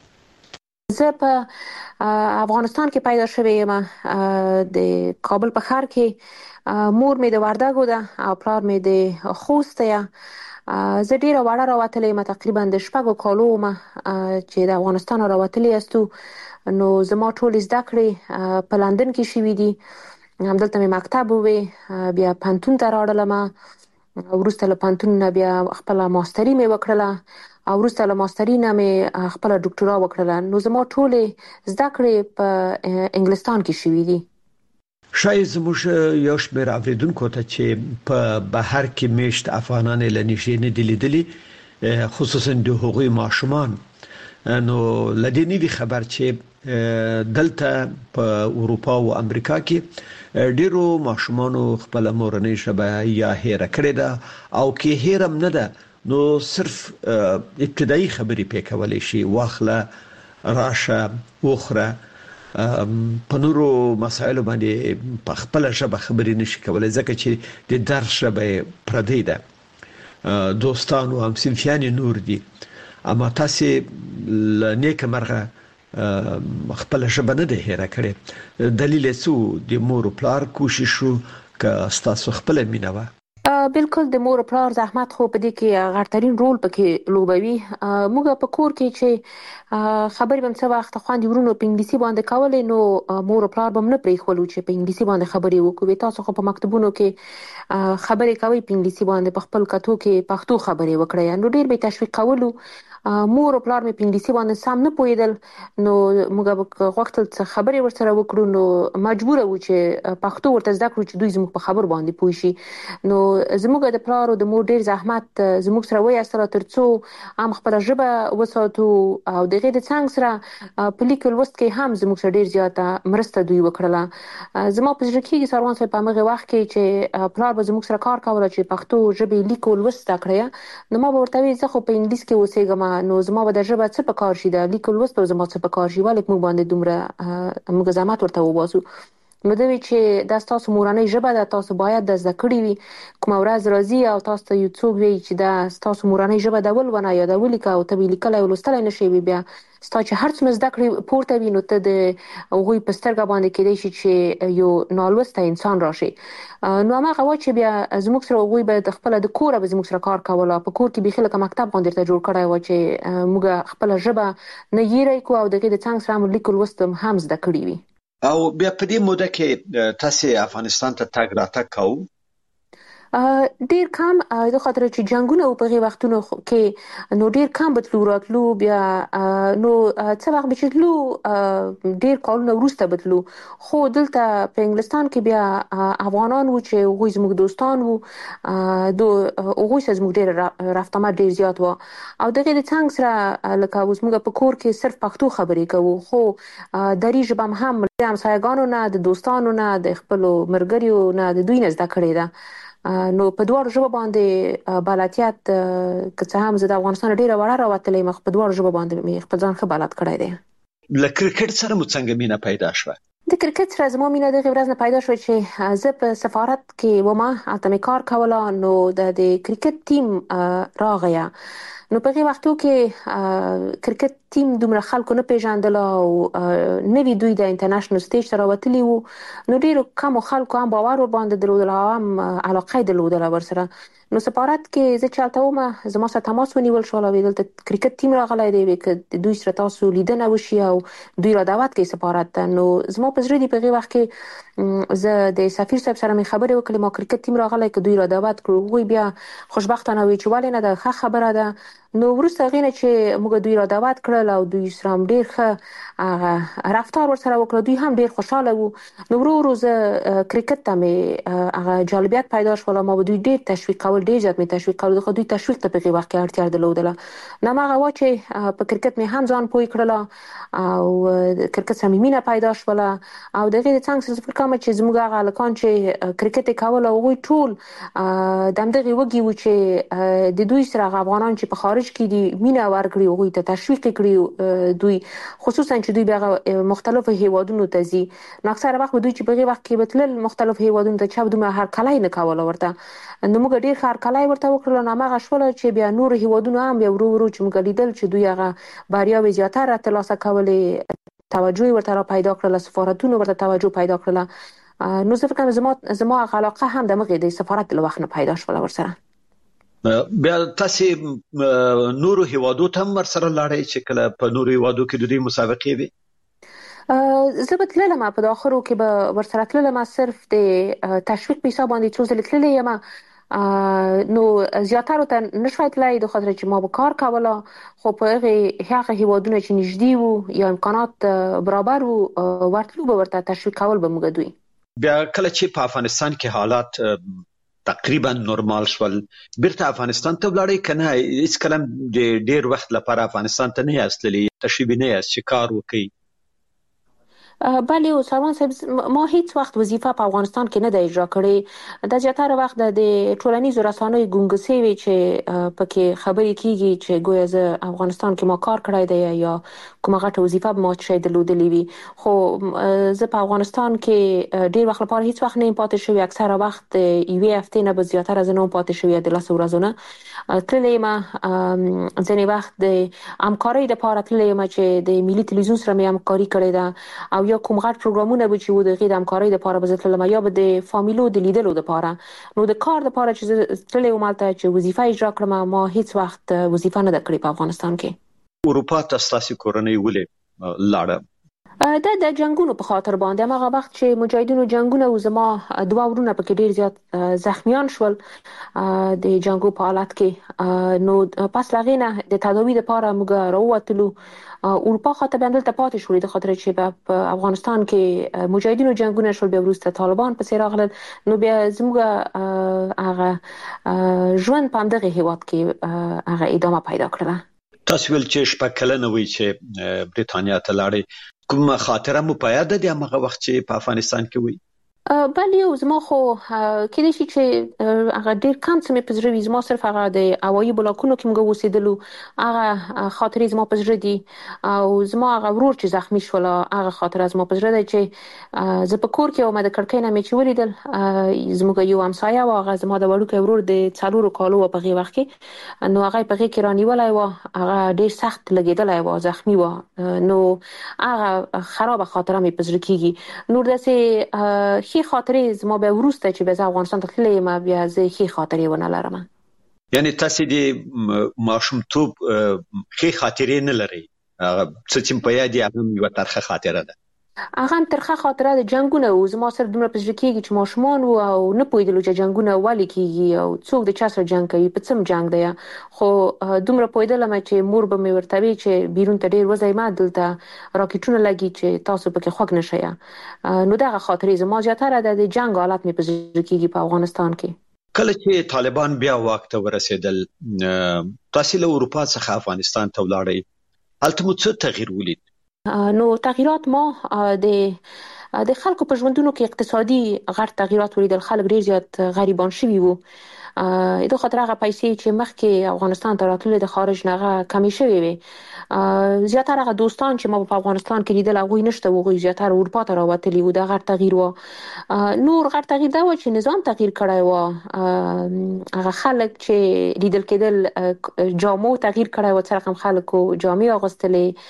زه په افغانستان کې پیدا شوې یم، د کابل په ښار کې. مور مې د وردګو ده او پلار مې د خوست ده. زه ډیره وړه راوتلې یم، تقریبا د شپږو کالو یم چې د افغانستان راوتلې یاستو. نو زما ټول زده کړې په لندن کې شوې دي. همدلته مې مکتب وې، بیا پوهنتون ته راغلم، وروسته له پوهنتون نه بیا خپل ماستري مې وکړله او وروسته له ماستري نه مې خپل ډاکټورا وکړله. نو زما ټول زده کړې په انګلستان کې شوې دي. شاید زموږ یو شمېر اوریدونکو ته چې په بهر کې میشت افغانان له نږدې نه دي لیدلي، خصوصا د هغوی ماشومان، نو لدې نوی خبر چې دلته په اروپا او امریکا کې ډیرو ماشومانو خپل مورنۍ ژبه یا هېره کړې ده او کې هېرم نه ده، نو صرف ابتدایي خبرې پې کولی شي، واخله، راشه، وخوره، په نورو مسایلو باندې په خپل ژبه خبرې نشي کولای ځکه چې د درس ژبه پردۍ ده. دوستان او همصنفیان نور دي، اما تاسو له نیکه مرغه خپل ژبه نه ده هېره کړې. دلیل یې څه د مور او پلار کوشش شو که ستاسو خپله مینه وه؟ بالکل د مور او پلار زحمت خو په دې کې غړترین رول پکې لوبوي. موږ په کور کې چې خبرې به څه وخت خوندې ورونو په انګلیسي باندې کولې، نو مور او پلار به نه پرېښولو چې په انګلیسي باندې خبرې وکړو. تاسو خو په مکتبونو کې خبرې کوي په انګلیسي باندې، په خپل کتو کې پښتو خبرې وکړئ. نو ډېر به تشویق کولو. مور او پلار مې په انګلیسي باندې سم نه پوهېدل، نو موږ غوښتل چې خبرې ورسره وکړو، نو مجبور وو چې پښتو ورته زده کړو چې دوی زموږ په خبر باندې پوه شي. نو زموږ د پلار او د مور ډېر زحمت زموږ سره وایستل ترڅو هم خپل ژبه وساتو او دغه د څنګه سره په لیک لوست کې هم زموږ سره ډېر زیاته مرسته دوی وکړله. زما په زړه کې سروان صاحب په هغه وخت کې چې پلار به زموږ سره کار کوله چې پښتو ژبې لیک او لوست زده کړی، نو ما به ورته ویل زه خو په انګلیس کې اوسېږم، نو زما به د ژبه څه په کار شي، د لیک او لوست به زما څه په کار شي، ولې موږ باندې دومره موږ زحمت ورته وباسو. نو دوی چې دا تاسو مورنۍ ژبه ده، تاسو باید د زده کړې وي. کومه ورځ راځي او تاسو ته یو څوک وایي چې دا تاسو مورنۍ ژبه ده ولونه یا دا ولیکه او ته به لیکلی او لوستلی نه شي، بیا ستا چې هر څومره زده کړې پورته وي، نو ته د هغوی په سترګه باندې کېدای شي چې یو نالوسته انسان راشي. نو هماغه وه چې بیا زموږ سره هغوی به د خپله د کوره به زموږ سره کار کوله. په کور کې بیخي لکه مکتب غوندې ورته جوړ کړی وه چې موږ خپله ژبه نه هېره کړو او د هغې د څنګ سره هم لیک لوست هم زده کړي وي. او بیا په دې موده کې تاسو افغانستان ته تګ راتګ کوو؟ ډیر کم، د خاطر چې جنگونه په هغه وختونو کې نو ډیر کم بتلو راتلو. بیا نو څه وخت به چې تلو ډیر کالونه وروسته بتلو، خو دلته په انګلستان کې بیا افغانان وو چې هغوی زموږ دوستان وو، دو هغوی سره زموږ ډیر رفت آمد ډیر زیات وو او دغه د څنګ سره لکه اوس موږ په کور کې صرف پښتو خبرې کوو، خو دری ژبه هم د همسایګانو نه، د دوستانو نه، د خپلو ملګریو نه، د دوی نه زده کړې ده. نو په دواړو ژبه باندې بلدیت که څه هم زه د افغانستان ډیره وړه راوتلې یم، په دواړو ژبه باندې مې خپل ځان ښه بلد کړی دی. له کرکټ سره مو څنګه مینه پیدا شوه؟ د کرکټ سره زما مینه دغه ورځ نه پیدا شوه چې زه په سفارت کې ومه، هلته مې کار کوله. نو د د کرکټ ټیم راغی، نو په هغه وخت کې کرکټ ټیم دومره خلکو نه پیژندل او نوی دوی د انټرنیشنل سټیج سره وتلی وو، نو ډیرو کم خلکو هم باور ور باندې درلودل او هم علاقه درلودل ورسره. نو سفارت کې زه چالتو ما زما سره تماس ونیول شو او دلته کرکټ ټیم راغلی دی چې دوی سره تاسو لیدنه وشي او دوی را دعوت کوي سفارت ته. نو زما په زړه دی په هغه وخت کې زه د سفیر صاحب سره مې خبرې وکړې، ما کرکټ ټیم راغلی چې دوی را دعوت کړو. وی بیا خوشبختانه وی چې ولې نه د ښه خبره ده. نو ورسته غینه چې موږ دوی را دعوت کړل او دوی سره ډیر ښه رفتار ورسره وکړ، دوی هم ډیر خوشاله وو. نو ورو ورو زه کرکټ ته مې هغه جالبیت پیدا شول، ما به دوی ډیر تشویق کول، ډیر زیات مې تشویق کول، خو دوی تشویق ته په هغه وخت کې اړتیا درلودله. نو هغه وا چې په کرکټ مې هم ځان پوي کړل او کرکټ سره مینه پیدا شول او دغه د څنګه څه کوم چې زموږ هغه لکان چې کرکټ کول او غوي ټول دمدغه وږي و چې د دوی سره افغانان چې په خارج کې دي مینه ورکړي او ته تشویق کړي دوی، خصوصا چې دوی به مختلفو هیوادونو ته ځي. نو اکثره وخت دوی چې په هغه وخت کې بتل مختلف هیوادونو ته چا دومره هر کلای نه کوله ورته. نو موږ ډیر هر کلای ورته وکړل، نو هغه شول چې بیا نور هیوادونو هم بیا ورو ورو چې موږ لیدل چې دوی هغه بریاوي زیاتره ترلاسه کولې، توجه ورته را پیدا کړل، سفارتونو ورته توجه پیدا کړل. نو زه فکر کوم زما زما علاقه هم د مغه د سفارت له وخت نه پیدا شول ورسره. بیا تاسو نورو هیوادو ته هم ورسره لاړئ چې کله په نورو هیوادو کې د دې مسابقې وي؟ زه به تللم په داخلو کې به ورسره تللم، صرف د تشویق په حساب باندې څو ځله تللې یم. نو زیاتره ته نشوي تلای د خاطر چې ما به کار کوله، خو په هغه هغه هیوادونه چې نږدې وو یا امکانات برابر وو ورتلو به ورته تشویق کول به موږ دوی. بیا کله چې په افغانستان کې حالات تقریبا نورمال شول بیرته افغانستان ته ولاړې کنه؟ هیڅ کلم د ډیر وخت لپاره افغانستان ته نه یاستلی، تشریف نه یاست چې کار وکړي؟ بله او سلمان صاحب، ما هیڅ وخت وظیفه په افغانستان کې نه د اجرا کړې. د زیاتره وخت د ټولنیزو رسنیو ګونګسي وی چې پکې خبرې کیږي چې ګویا زه افغانستان کې ما کار کړی دی یا کومه غټه وظیفه به ما شي درلودلې وي. خو زه په افغانستان کې ډیر وخت لپاره هیڅ وخت نه پاتې شوی، اکثره وخت یوې هفته نه به زیاتره زنه پاتې شوی د لاسو ورځونه. تللې ما ځنې وخت د همکارۍ لپاره تللې ما چې د ملي تلویزیون سره مې همکاري کړې ده او یا کوم غټ پروګرامونه به چې و د غیر همکارۍ لپاره به زتل ما یا به د فامیلو د لیدلو لپاره. نو د کار لپاره چې تللې مالته چې وظیفه اجرا کړم، ما هیڅ وخت وظیفه نه کړې په افغانستان کې. اروپا ته تاسو کورنۍ ولې لاړه؟ دا د جنگونو په خاطر باندې. هغه وخت چې مجاهدینو جنگونه و زما دوه ورونه پکې ډیر زیات زخمیان شول د جنگو په حالت کې. نو پس لغینه د تداوی لپاره موږ راووتلو اروپا خاطر باندې ته پاتې شولې د خاطر چې په افغانستان کې مجاهدینو جنگونه شول، بیا وروسته طالبان پسې راغلل. نو بیا زموږ هغه ژوند په همدغه هیواد کې هغه ادامه پیدا کړله. تاسو ول چې شپږ کلنه وی چې بریتانیا ته لاړې، کوم خاطره مو په یاد ده هغه وخت چې په افغانستان کې وی؟ بله او زما خو کله چې هغه ډیر کم څه مې پزړوي، زما صرف هغه د هوایي بلاکونو کې موږ اوسېدلو هغه خاطرې زما پزړه دي او زما هغه ورور چې زخمی شول هغه خاطره زما پزړه ده چې زه په کور کې او ما د کړکۍ نه مې چې ولیدل زموږ یو همسایه و، هغه زما د وړوکی ورور د څلورو کالو په هغه وخت کې، نو هغه په هغه کې رانیولای و، هغه ډیر سخت لګیدلای و، زخمی و. نو هغه خراب خاطره مې پزړه کیږي. نور داسې خې خاطرې زما به ورسته چې به افغانستان ته تللې ما بیا زه خې خاطرې ونه لرم. یعنی تاسو دې ماشومتوب خې خاطرې نه لري؟ هغه څه چې په یاد یې هغه یو ترخه خاطره ده؟ هغه ترخه خاطره د جنگونه و، زما سره دومره پزړه کېږي چې ماشومان و او نه پوهېدلو چې جنگونه ولې کېږي او څوک د چا سره جنګ کوي، په څه جنګ دی. خو دومره پوهېدلم چې مور به مې ورته وي چې بیرون ته ډېر وځئ مه، دلته راکټونه لګي چې تاسو پکې خوږ نه شئ. نو دغه خاطرې زما زیاتره د جنګ حالت مې پزړه کېږي په افغانستان کې. کله چې طالبان بیا واک ته ورسېدل، تاسو له اروپا څخه افغانستان ته ولاړئ، هلته مو څه تغییر ولید؟ نو تغیرات ما د د خلکو په ژوندونو کې اقتصادي غټ تغیرات ولیدل. خلک ډیر زیات غریبان شوي وو د خاطر هغه پیسې چې مخکې افغانستان ته راتللې د خارج نه کمی شوې وي. زیاتره هغه دوستان چې ما په افغانستان کې لیدل هغوی نشته، هغوی زیاتره اروپا ته راوتلي وو. دا غټ تغییر و. نور غټ تغییر دا و چې نظام تغییر کړی و. هغه خلک چې لیدل کېدل جامو تغییر کړی و، څه رقم خلکو جامې اغوستلې.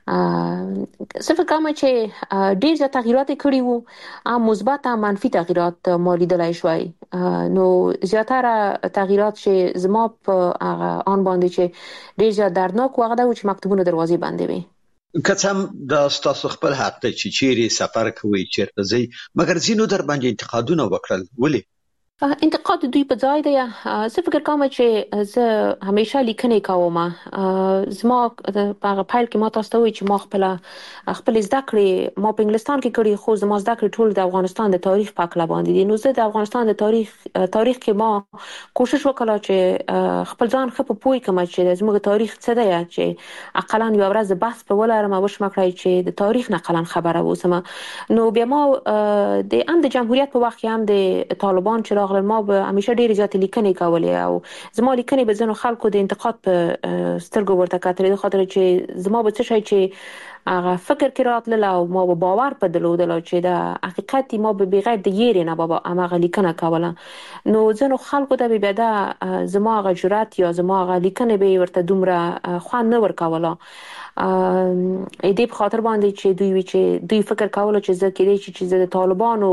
څه فکر کوم چې ډېر زیات تغییرات کړي وو، هم مثبت هم منفي تغییرات ما لیدلای شوي. نو زیاتره تغییرات چې زما په هغه آن باندې چې ډېر زیات دردناک و هغه دا و چې مکتوبونه دروازې بندې وي. که څه هم دا ستاسو خپل حق دی چې چیرې سفر کوئ، چیرته ځئ، مګر ځینو در باندې انتقادونه وکړل. ولې؟ انتقاد دوی په ځای دی. زه فکر کوم چې زه همیشه لیکنې کوم. زما په پیل کې ما تاسو ته وایي چې ما خپل خپل زده کړې ما په انګلستان کې کړې، خو زما زده کړې ټول د افغانستان د تاریخ په اړه باندې دي. نو زه د افغانستان د تاریخ تاریخ کې ما کوشش وکړه چې خپل ځان ښه په پوه کړم چې زموږ تاریخ څه دی، چې اقلا یو ورځ بحث په ولرم او وشم کړی چې د تاریخ نه قلم خبره وسم. نو بیا ما د ام د جمهوریت په وخت کې هم د طالبان چې ما به همیشه ډېر زیات لیکنې کولې او زما لیکنې به ځینو خلکو د انتقاد په سترګو ورته کتلې، د خاطر چې زما به څه شي چې هغه فکر کې راتلل او ما به باور په درلودل چې د حقیقت ما به بغیر د یېرې نه به هغه لیکنه کوله. نو ځینو خلکو ته به دا زما هغه جرأت یا زما هغه لیکنې به ورته دومره خوند نه ورکوله. دې په خاطر باندې چې دوی وی چې دوی فکر کوله چې زه کېدای شي چې زه د طالبانو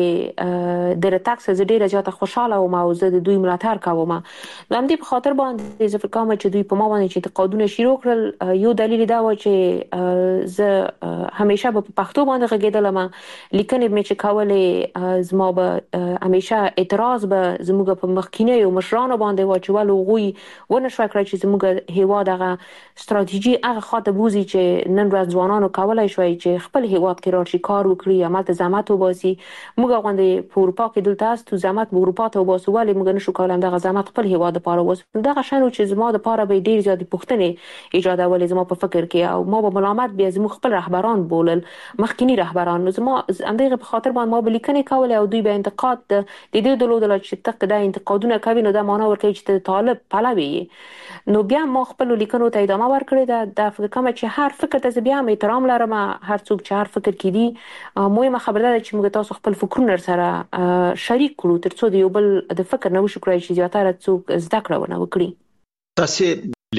د د راتګ څخه زه ډېره زیاته خوشاله وم او زه د دوی ملاتړ کوم. نو همدې په خاطر باندې زه فکر کوم چې دوی په ما باندې چې انتقادونه شروع کړل. یو دلیل دا و چې زه همیشه په پښتو باندې غږېدلم، لیکنې مې چې کولې زما به همیشه اعتراض به زموږ په مخکینیو مشرانو باندې و چې ولې هغوی ونه شوی کړی چې زموږ هېواد هغه ستراتیژي هغه خواته بوزي چې نن ورځ ځوانانو کولای شوی چې خپل هېواد کې راشي کار وکړي، همالته زحمت وباسي. موږ غوندې په اروپا کې دلته هستو، زحمت به اروپا ته وباسو، ولې موږ نشو کولی همدغه زحمت خپل هېواد دپاره وباسو. دغه شیان چې زما دپاره به یې ډېرې زیاتې پوښتنې ایجادولې زما په فکر کې، او ما به ملامت بیا زموږ خپل رهبران بولل، مخکیني رهبران. نو زما همدغه په خاطر باندې ما به لیکنې کولې او دوی به انتقاد د دې درلودل چې ته دا انتقادونه کوي نو دا معنا ورکوي چې ته طالب پلوي یې. نو بیا ما خپل لیکنو ته ادامه ورکړې ده. دا فکر کوم چې هر فکر ته بیا هم احترام لرم، هر څوک چې هر فکر کې دي. مهمه خبره ده چې موږ تاسو خپل فکرونه سره شریک کړو ترڅو د یو بل د فکر نه وشو کړی چې زیاتره څوک زده کړه ونه وکړي. تاسو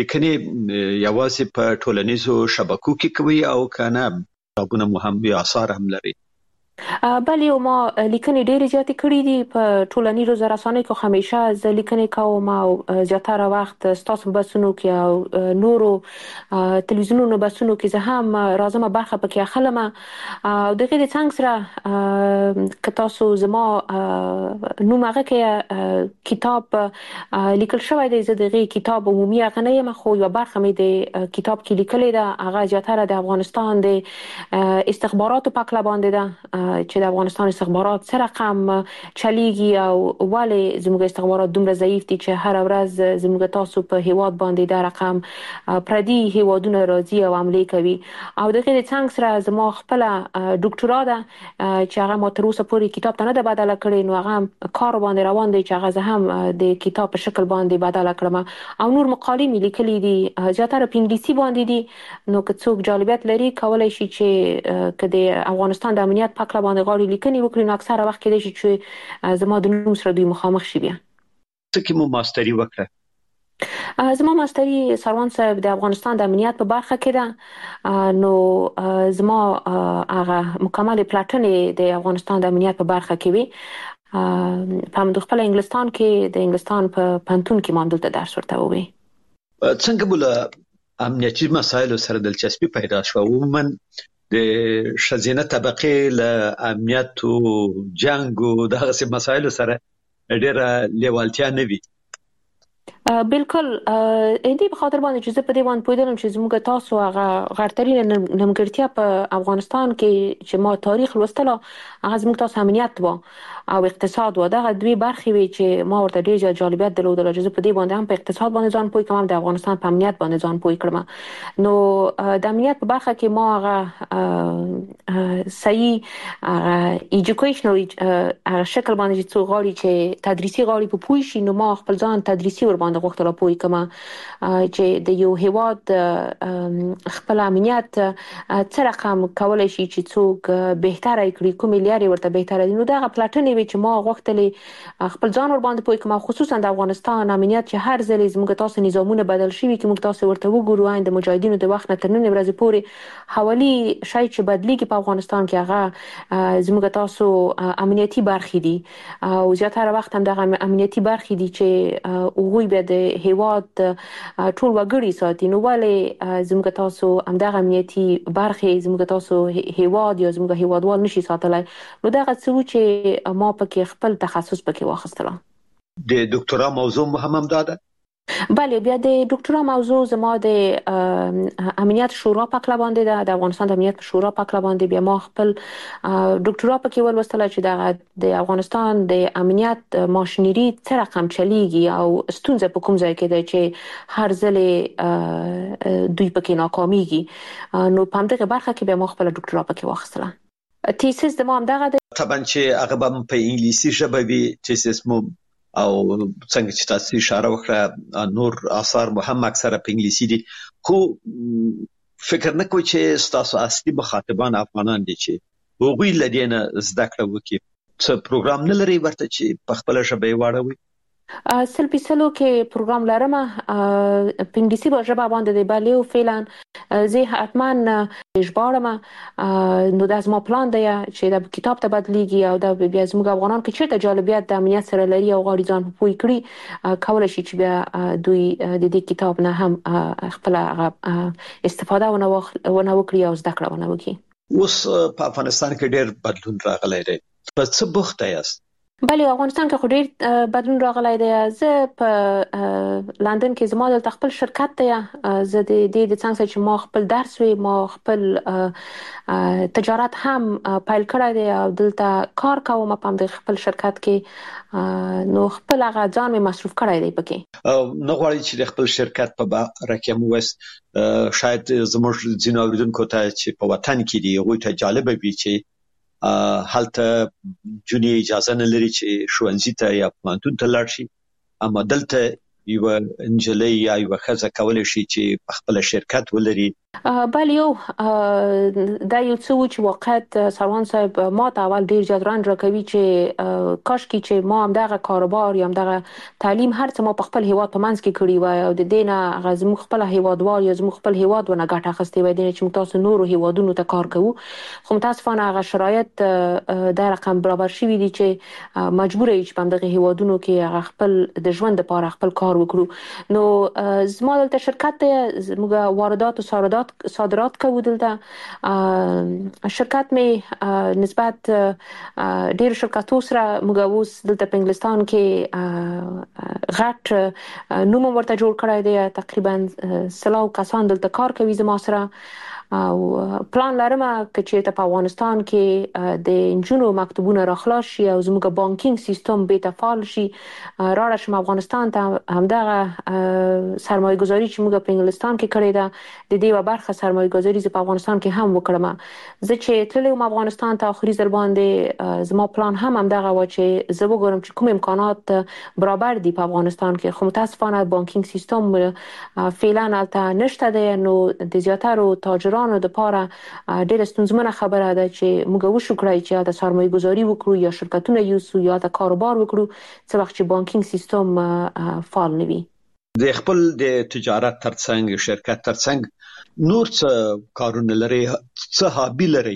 لیکنې یوازې په ټولنیزو شبکو کې کوي او کنه کتابونه مو هم یا آثار هم لري؟ بله، ما لیکنې ډېرې زیاتې کړې دي په ټولنیزو رسنیو کې. همیشه زه لیکنې کوم او زیاتره وخت ستاسو بحثونو کې او نورو تلویزیونونو بحثونو کې زه هم راځم برخه پکې اخلم. او دغه د څنګه سره که تاسو زما نوم هغه کې کتاب لیکل شوی دی، زه دغه کتاب عمومي هغه نه یم، خو یوه برخه مې د کتاب کې لیکلې ده. هغه زیاتره د افغانستان د استخباراتو په اړه باندې ده چې د افغانستان استخبارات څه رقم چلیږي او ولې زموږ استخبارات دومره ضعیف دي چې هر ورځ زموږ تاسو په هیواد باندې دا رقم پردي هیوادونه راځي او حمله کوي. او دغه د څنګه سره زما خپل ډاکټرا ده چې هغه ما تر اوسه پورې کتاب ته نه ده بدله کړې، نو هغه کار باندې روان دی چې هغه زه هم د کتاب په شکل باندې بدله کړم. او نور مقالې مې لیکلې دي زیاتره په انګلیسي باندې دي. نو که څوک جالبیت لري کولای شي چې که د افغانستان د امنیت په اړه باندې غواړي لیکنې وکړي، نو اکثره وخت کېدای شي چې زما د نوم سره دوی مخامخ شي. بیا څه کې مو ماستري وکړه؟ زما ماستري سروان صاحب د افغانستان د امنیت په برخه کې ده. نو زما هغه مکمل پلاټنې د افغانستان د امنیت په برخه کې وي. په همدغه خپل انګلستان کې د انګلستان په پنتون کې ما دلته درس ورته ووي. څنګه بوله امنیتي مسایلو سره دلچسپي پیدا شوه؟ عموما د ښځینه طبقې له امنیت او جنګ او دغسې مسایلو سره ډېره لیوالتیا نه وي. بالکل دې په خاطر باندې چې زه په دې باندې پوهیدم چې زموږ تاسو هغه غړترینه نیمګړتیا په افغانستان کې چې ما تاریخ لوستله هغه زموږ تاسو امنیت و او اقتصاد و دغه دوی برخې وي چې ما ورته ډېر جالبیت درلودل چې زه په دې باندې هم په اقتصاد باندې ځان پوه کوم د افغانستان په امنیت باندې ځان پوه کړم نو د امنیت په برخه کې ما هغه صحیح ایجوکیشنل شکل باندې چې غواړي چې تدریسي غواړي په پوه شي نو ما خپل ځان تدریسي ور باندې غوښتل پوي کما چې د یو هیواد خپل امنیت څه رقم کولای شي چې څوک بهتره کړي کوم لري ورته بهتره دي نو دا پلاتنې وی چې ما غوښتل خپل ځان ور باندې پوي کما خصوصا د افغانستان امنیت چې هر ځل زموږ تاسو نظامونه بدل شي چې موږ تاسو ورته وګورو آینده مجاهدینو د وخت نه تر نن ورځې پورې حوالی شای چې بدلیږي په افغانستان کې هغه زموږ تاسو امنیتي برخې دي او زیاتره وخت هم د امنیتي برخې دي چې وګوي به د هیواد ټول وګړي ساتي نو ولې زموږ تاسو همدغه امنیتي برخې زموږ تاسو هیواد یا زموږ هیوادوال نشي ساتلای نو دا څه چې ما پکې خپل تخصص پکې واخیستل د ډاکټرا موضوع هم هم داده بله بیا د ډاکټرا موضوع زما د امنیت شورا په کله باندې ده د افغانستان د امنیت شورا په کله باندې بیا ما خپل ډاکټرا پکې ولوستله چې د افغانستان د امنیت ماشينري څه رقم چلیږي او ستونزه په کوم ځای کې ده چې هر ځل دوی پکې ناکامیږي نو په همدغه برخه کې بیا ما خپل ډاکټرا پکې واخیستله تیسیس د ما هم دغه طبعا چې هغه په انګلیسي ژبه وی تیسیس مو او څنګه چې تاسو اشاره وکړه نور آثار مو هم اکثره په انګلیسي دي خو فکر نه کوم چې تاسو اصلي مخاطبان افغانان دي چې وګوي لدينه زده کړه وکړي څه پروګرام نه لري ورته چې په خپل ژبه واړوي سلپی سلو کې پروګرام لرم په انګلیسي ژبه باندې دی بلیو فعلا زه حتما اجبارم نو د ازما پلان دی چې د کتاب ته بدلیږي او د بیا زموږ افغانان کې چې د جالبیت د امنیت سره لري او غواړي ځان پوي کړي کولای شي چې بیا دوی د دې کتاب نه هم خپل استفاده ونه وکړي او زده کړه ونه وکړي اوس په افغانستان کې ډېر بدلون راغلی دی په څه بوخت یاست بله افغانستان کې خو ډېر بدلون راغلی دی زه په لندن کې زما د خپل شرکت دی زه د دې د څنګه چې ما خپل درس وی ما خپل تجارت هم پیل کړی دی او دلته کار کوم په هم د خپل شرکت کې نو خپل هغه ځان می مصرف کړی دی پکې نو غواړي چې خپل شرکت په رقم وست شاید زموږ ځینو اوریدونکو ته چې په وطن کې دی غوښته ته جالب وي چې حالته جونی اجازه نه لري چې شوونځي ته یا پوهنتون ته لاړ شي اما دلته یو انجلۍ یا یو ښځه کولای شي چې په خپل شرکت ولري بله یو دا یو څه و چې واقعیت سروان صاحب ما ته اول ډیر زیات رنج راکوي چې کاش کې چې ما هم دغه کاروبار یا هم دغه تعلیم هر څه ما په خپل هیواد په منځ کې کړی وای او د دې نه هغه زموږ خپل هیوادوال یا زموږ خپل هیواد ونه ګټه اخیستې وای د چې موږ تاسو نورو هیوادونو ته کار کوو خو متاسفانه هغه شرایط د رقم برابر شوي دي چې مجبور یې چې په دغه هیوادونو کې هغه خپل د ژوند لپاره خپل کار وکړو نو زما دلته شرکت زموږ واردات او صادرات صادرات کوو دلته شرکت می نسبت ډیر شرکتو سره موږ اوس دلته په انګلستان کې غټ نوم ورته جوړ کړی دی تقریبا سلاو کسان دلته کار کوي زما سره او پلان لرم چې ته په افغانستان کې د انجونو مکتوبونه راخلاص شي او زموږ بانکینګ سیستم به تفعال شي راړه شم افغانستان ته همدغه سرمایه گذاری چې موږ په انګلستان کې کړې ده د دې و برخه سرمایه گذاری په افغانستان کې هم وکړم زه چې تللم افغانستان ته اخري ځل باندې زما پلان هم همدغه و چې زه وګورم چې کوم امکانات برابر دي په افغانستان کې خو متاسفانه بانکینګ سیستم فعلا البته نشته دی نو د زیاتره تاجرانو نو د پاره ډېر ستونزمنه خبره ده چې موږ وشو کړی چې د سرمایه گذاری وکړو یا شرکتونه یوسو یا د کاروبار وکړو څه وخت چې بانکینګ سیستم فعال نه وي د خپل د تجارت ترڅنګ شرکت ترڅنګ نور څه کارونه لري څه هابي لري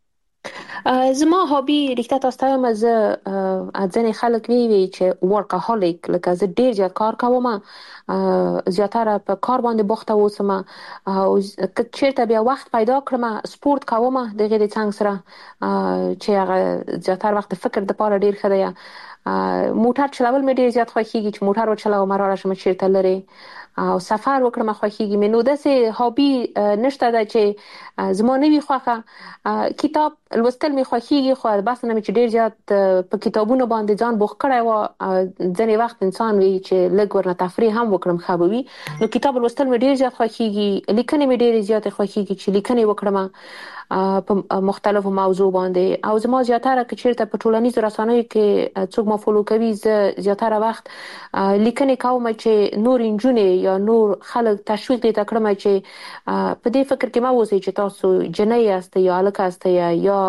زما هابي رښتیا تاسو ته مز ځنې خلک وی وی چې ورکهالیک لکه زه ډیر زیات کار کوم زیاتره په کار باندې بوخته اوسم او چیرته بیا وخت پیدا کړم سپورت کوم د غیر څنګه سره چې هغه زیاتره وخت فکر د پاره ډیر خدای موټر چلول مې ډیر زیات خوښیږي چې موټر وچلوم راړه شم چیرته لري او سفر وکړم خوښیږي مې نو داسې هابي نشته دا چې زما نوی خوخه کتاب لوستل مې خوښیږي خو بس نه مې چې ډیر زیات په کتابونو باندې ځان بوخ کړی و ځنې وخت انسان وی چې لږ ورنه تفریح هم وکړم خبوي نو کتاب لوستل مې ډیر زیات خوښیږي لیکنې مې ډیر زیات خوښیږي چې لیکنې وکړم په مختلفو موضوع باندې او زما زیاتره کې چیرته په ټولنیزو رسنیو کې څوک ما فالو کوي زه زیاتره وخت لیکنې کوم چې نور انجونې یا نور خلک تشویق دي تکړه چې په دې فکر کې ما وځي چې تاسو جنۍ یاست یا الک یاست یا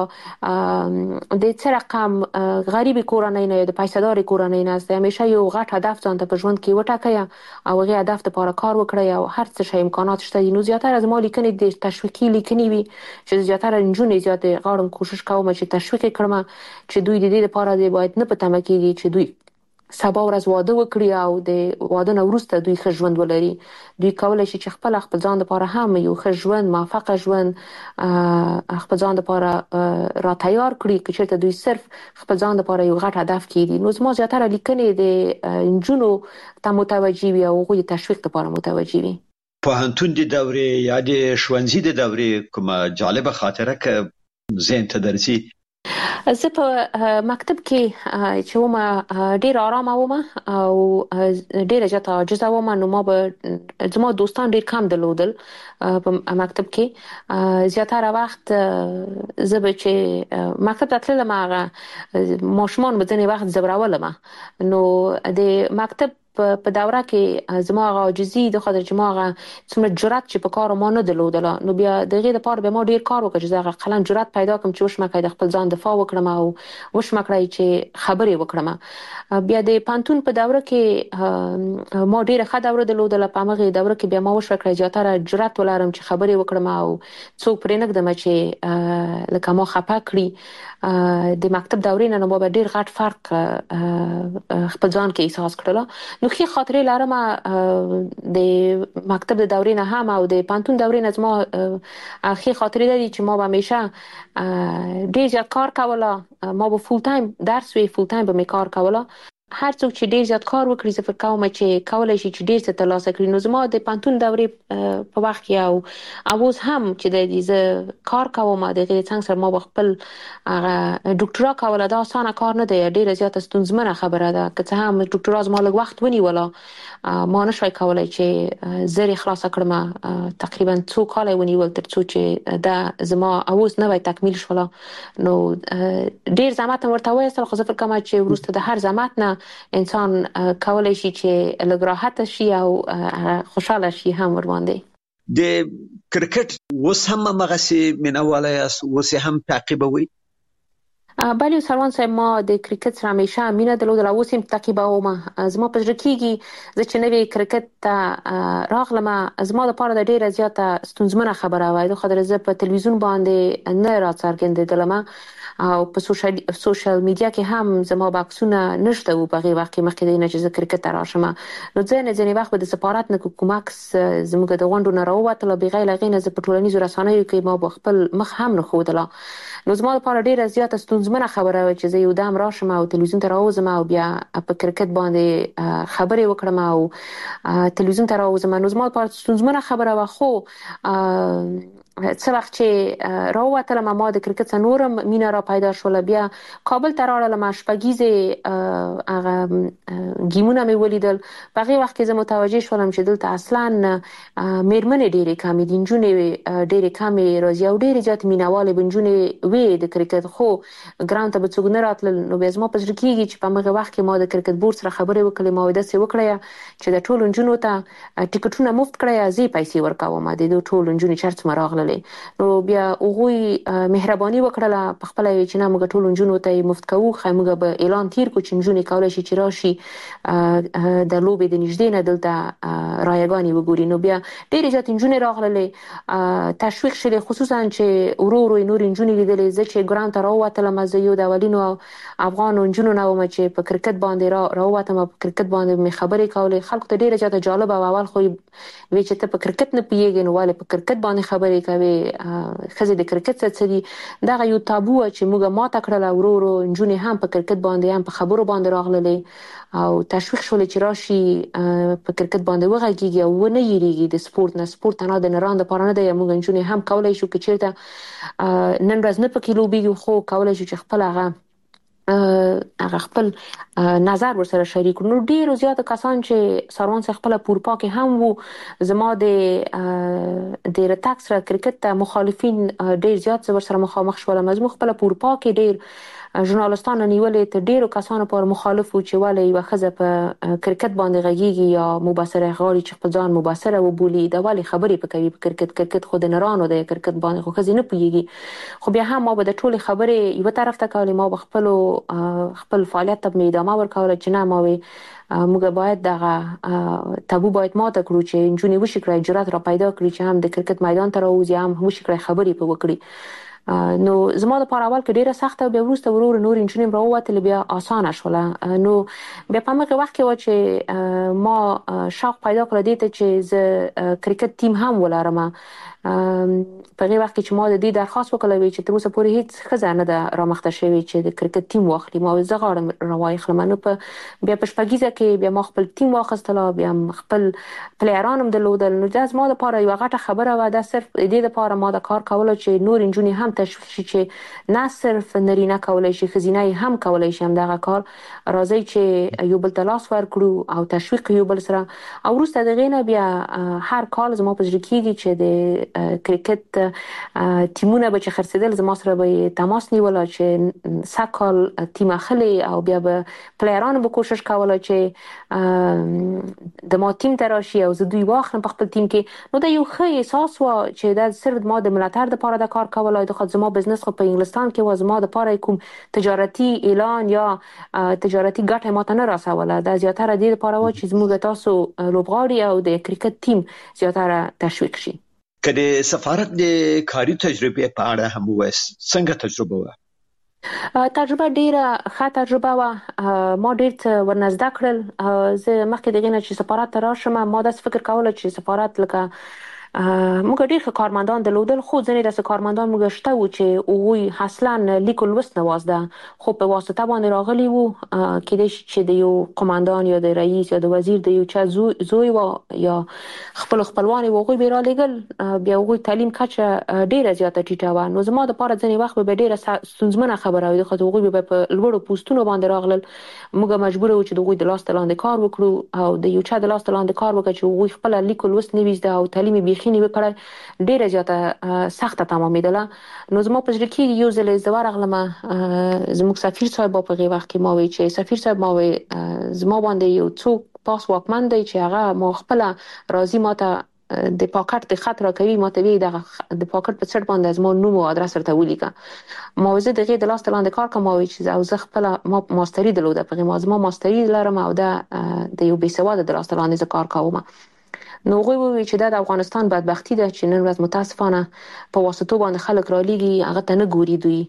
د څه رقم غریبي کورنۍ نه یا د پیسې کورنۍ نه است همیشه یو غټ هدف ځان ته په ژوند کې وټاکئ او هغه هدف لپاره کار وکړئ او هر څه شی امکانات شته نو زیاتره زما لیکنې د تشویقي لیکنې وي چې زیاتره انجونې زیات غواړم کوشش کوم چې تشویق کړم چې دوی د دې لپاره دی باید نه پته مکیږي چې دوی سبا ورځ واده وکړي او د واده نه وروسته دوی ښه ژوند ولري دوی کولای شي چې خپل خپل ځان لپاره هم یو ښه ژوند موفق ژوند خپل ځان لپاره را تیار کړي چې چېرته دوی صرف خپل ځان لپاره یو غټ هدف کړي نو زما زیاتره لیکنې د انجونو ته متوجي وي او هغوی د تشویق لپاره متوجي وي پوهنتون د دورې یا د ښوونځي د دورې کومه جالبه خاطره که ذهن ته درځي زه په مکتب کې چې ومه ډیر آرامه ومه او ډیر زیاته عاجزه ومه نو ما به زما دوستان ډیر کم درلودل په مکتب کې زیاتره وخت زه به چې مکتب ته تللم هغه ماشومان به ځینې وخت زبرولم نو د مکتب په دوره کې زما غا عاجزي د خاطر چې ما غا څومره جرأت چې په کار ما نه درلودله نو بیا دغه لپاره به ما ډیر کار وکړ چې زغه قلم جرأت پیدا کوم چې وشمه کړی د خپل ځان دفاع وکړم او وشمه کړی چې خبرې وکړم بیا د پانتون په دوره کې ما ډیر ښه دوره درلودله په هغه دوره کې بیا ما وشو کړی زیاتره جرأت ولرم چې خبرې وکړم او څوک پرې نه کړم چې لکه ما خپه کړی د مکتب دورې نه نو به ډیر غټ فرق خپل ځان کې احساس کړل نو خې خاطرې لرم د مکتب د دورې نه هم او د پانتون دورې نه زما خې خاطرې دي چې ما به همیشه ډیر زیات کار کوله ما به فول ټایم درس وی فول ټایم به می کار کوله هر څوک چې ډیر زیات کار وکړي زه فکر کوم چې کولای شي چې ډیر څه ترلاسه کړي نو زما د پانتون دورې په وخت کې او اوس هم چې د دې کار کوم د غیر څنګه سره ما خپل ډاکټرا کوله دا اسانه کار نه دی ډیر زیات ستونزمنه خبره ده که څه هم ډاکټرا زما لږ وخت ونیوله ما نشوي کولای چې زری خلاص کړم تقریبا څو کال ونیول تر څو چې دا زما اوس نه وای تکمیل شول نو ډیر زحمت ورته وایسل خو زه فکر کوم چې ورسته د هر زحمت نه انسان کولای شي چې لږ راحت شي او خوشاله شي هم ور باندې د کرکټ اوس هم مغسي منواله یاست اوس هم تعقیبوي بله سروان صاحب ما د کرکټ سره همیشه مینه درلودله اوس هم تعقیبوم زما په زړه کېږي زه چې نوی کرکټ ته راغلم زما لپاره د ډیره زیاته ستونزمنه خبره وای د خاطر زه په تلویزیون باندې نه راڅرګندېدلم او په سوشل سوشل میډیا کې هم زما بکسونه نشته او په هغه وخت کې مخکې د نه چې کرکټ ته راشم نو ځنه ځنې وخت به د سفارت نه کومکس زموږ د غونډو نه راووتله بغیر لغې نه په ټولنیزو رسنیو کې ما خپل مخ هم نه خودله نو زما لپاره ډیره زیاته ستونزمنه خبره و چې زه یو دم راشم او تلویزیون ته راوځم او بیا په کرکټ باندې خبرې وکړم او تلویزیون ته راوځم نو زما لپاره ستونزمنه خبره و خو څه وخت چې راووتلم ما د کرکټ نورم مینا را پیدا شول بیا کابل ته راغلم شپږیزه هغه گیمونه مې ولیدل په هغه وخت کې زه متوجه شولم چې دلته اصلا میرمنې ډېرې کمې دي نجونې ډېرې کمې راځي او ډېرې زیات مینوالې بنجونې وې د کرکټ خو ګراوند ته به څوک نه راتلل نو بیا زما په زړه کېږي چې په هغه وخت کې ما د کرکټ بورډ سره خبرې وکړې ما داسې وکړه چې د ټولو نجونو ته ټیکټونه مفت کړی زه پیسې ورکوم د دې ټولو نجونې چرته راغلل نو بیا هغوی مهرباني وکړه په خپل چې نه موږ ټول نجونو ته مفت کوو خو موږ به اعلان تیر کو چې نجونې کولای شي چې راشي د لوبې د نږدې نه دلته رایګانې وګوري نو بیا ډېرې زیات نجونې راغللې تشویق شلې خصوصا چې ورو ورو نور نجونې لیدلې زه چې ګراوند ته راووتلم زه یو د اولینو افغان نجونو نه وم چې په کرکټ باندې راووتم په کرکټ باندې مې خبرې کولې خلکو ته ډېره زیاته جالب او اول خو وی چې ته په کرکټ نه پیږې نو ولې په کرکټ باندې خبرې کوي خزه د کرکټ څخه دا یو تابو چې موږ ماته کړل ورو ورو جنونی هم په کرکټ باندې هم په خبرو باندې راغللې او تشویق شول چې راشي په کرکټ باندې وغږیږي او ونه یریږي د سپورت نه سپورت نه د نران د پاره نه دی موږ جنونی هم کولای شو چې چیرته نن ورځ نه پکې لوبي خو کولای شو چې خپل هغه هغه خپل نظر ورسره شریک کړو. نو ډیر زیات کسان چې سروان څخه خپل پورپا کې هم وو زما د د رتاک سره کرکټ مخالفین ډیر زیات ورسره مخامخ شول. مزمو خپل پورپا کې ډیر ژورنالستانو نیولې ته ډیرو کسانو پر مخالف و چې ولې یو خزه په کرکټ باندې غږیږي یا مبصره غواړي چې خپل ځان مبصره وبولي دا ولې خبرې پکوي په کرکټ کرکټ خو د نرانو د کرکټ باندې خو خزه نه پويږي. خو بیا هم ما به د ټولې خبرې یو طرف ته کولې ما به خپل خپل فعالیت ته مې ادامه ورکوله چې نه ما وي موږ باید دغه تابو باید ماته کړو چې جونی وشي کړی جرأت را پیدا کړی چې هم د کرکټ میدان ته راوځي هم وشي کړی خبرې په وکړي. نو زما د پاره اول کې ډیره سخته بیا وروسته ورور نور انجنیر راووتل بیا اسانه شوله. نو بیا په هغه وخت کې و چې ما شوق پیدا کړ دې ته چې ز کرکټ ټیم هم ولرم. په هغه وخت کې چې ما د دې درخواست وکړل چې تر اوسه پورې هیڅ خزانه ده رامخته شوی چې د کرکټ ټیم واخلي. ما زه غواړم راوای خلم نو په بیا په شپږیزه کې بیا ما خپل ټیم واخستل بیا خپل پلیرانم درلودل. نو دا زما د پاره یو غټه خبره و دا صرف دې لپاره ما د کار کول چې نور انجونی هم تشویق شي چې نه صرف نرینه کولای شي خزینه هم کولای شي هم دغه کار راځي چې یو بل تلاش ورکړو او تشویق یو بل سره او وروسته دغه نه بیا هر کال زما په ځل کېږي چې د کرکټ ټیمونه به چې خرڅیدل زما سره به تماس نیول چې سکل ټیم اخلي او بیا به پلیران به کوشش کوله چې د ما ټیم ته راشي او زه دوی واخلم په خپل ټیم کې. نو دا یو ښه احساس و چې دا صرف ما د ملاتړ لپاره د کار کول او د خود زما بزنس خو په انګلستان کې و زما د لپاره کوم تجارتي اعلان یا تجارتي ګټه ماته نه راسوله. دا زیاتره د لپاره و چې زموږ تاسو لوبغاړي او د کرکټ ټیم زیاتره تشویق شي. کله سفارت د کاري تجربه په اړه هم وایس څنګه تجربه و؟ تجربه ډیره ښه تجربه و. ما ډیر څه ورنزده کړل. زه مخکې دغه نه چې سفارت ته راشم ما داس فکر کوله چې سفارت لکه موږ ډیر ښه کارمندان درلودل خو ځینې داسې کارمندان موږ شته و چې هغوی اصلا لیک لوست نه وازده خو په واسطه باندې راغلي وو کېدای شي چې د یو قوماندان یا د رئیس یا د وزیر د یو چا زوی و یا خپل خپلوان و هغوی به رالیږل بیا هغوی تعلیم کچه ډیره زیاته ټیټه وه. نو زما دپاره ځینې وخت به ډیره ستونزمنه خبره وي خو هغوی به په لوړو پوستونو باندې راغلل موږ مجبور وو چې د هغوی د لاس لاندې کار وکړو او د یو چا د لاس لاندې کار وکړو چې هغوی خپل لیک لوست نه ویزده او تعلیم خینی وکړل ډیره زیاته سخته تمامېدله. نو زما په ځل کې یو ځل زه ورغلم زموږ سفیر صاحب په هغه وخت کې ما وی چې سفیر صاحب ما وی زما باندې یو څوک پاس واکمن دی چې هغه ما خپل راضي ماته د پاکټ د خط راکوي ماته وی د د پاکټ په سر باندې زما نوم او ادرس ورته ولیکه. ما وزه دغه د لاس لاندې کار کوم او چې او زه خپل ما ماستری درلوده په ما زما ماستری لرم او دا د یو بېسواده د لاس لاندې کار کوم. نو غوي وی چې د افغانستان بدبختی ده چې نن ورځ متاسفانه په واسطو باندې خلک را لېږي هغه ته نه ګوري دوی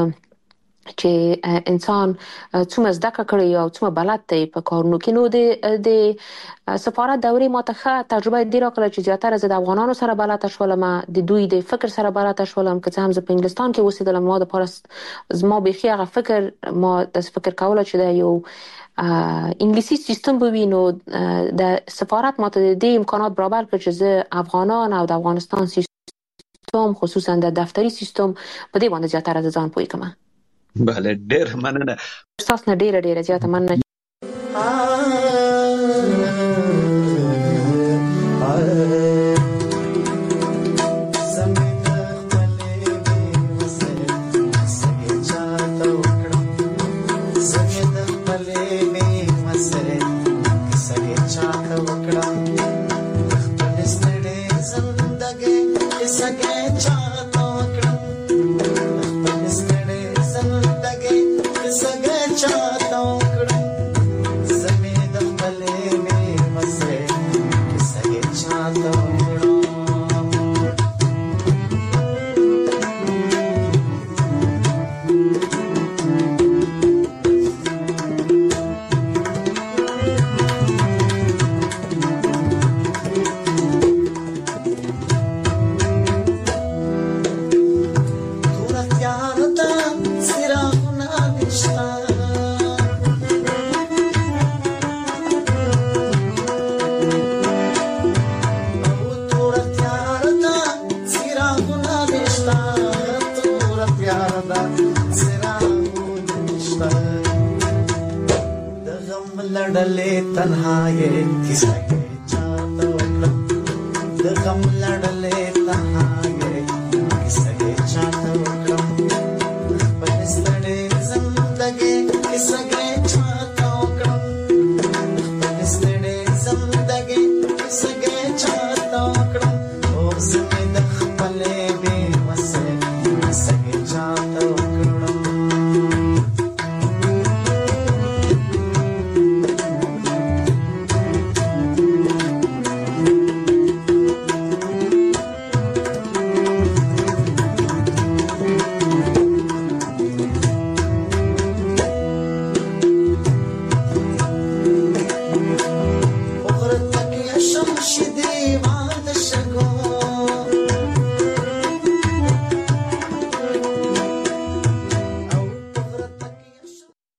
چې انسان څومره زده کړی او څومره بلد دی په کارونو کې. نو د د سفارت دورې ماته ښه تجربه دی راکړه چې زیاتره زه د افغانانو سره بلد شولم د دوی د فکر سره بلد شولم که څه هم زه په انګلستان کې اوسېدلم ما د پاره زما بيخي هغه فکر ما د فکر کوله چې دا یو انګلیسي سیستم به وي نو د سفارت ماته د دې امکانات برابر کړ چې زه افغانان او د افغانستان سیستم خصوصا د دفتري سیستم په دې باندې زیاتره ځان پوي کوم. بله ډیر مننه تاسو نه ډیره ډیره زیاته مننه. लड़ले तन्हाए किसे चाहता हूँ د غم لړلې تنهايي किसे चाहता हूँ په ستړې زندګي किसे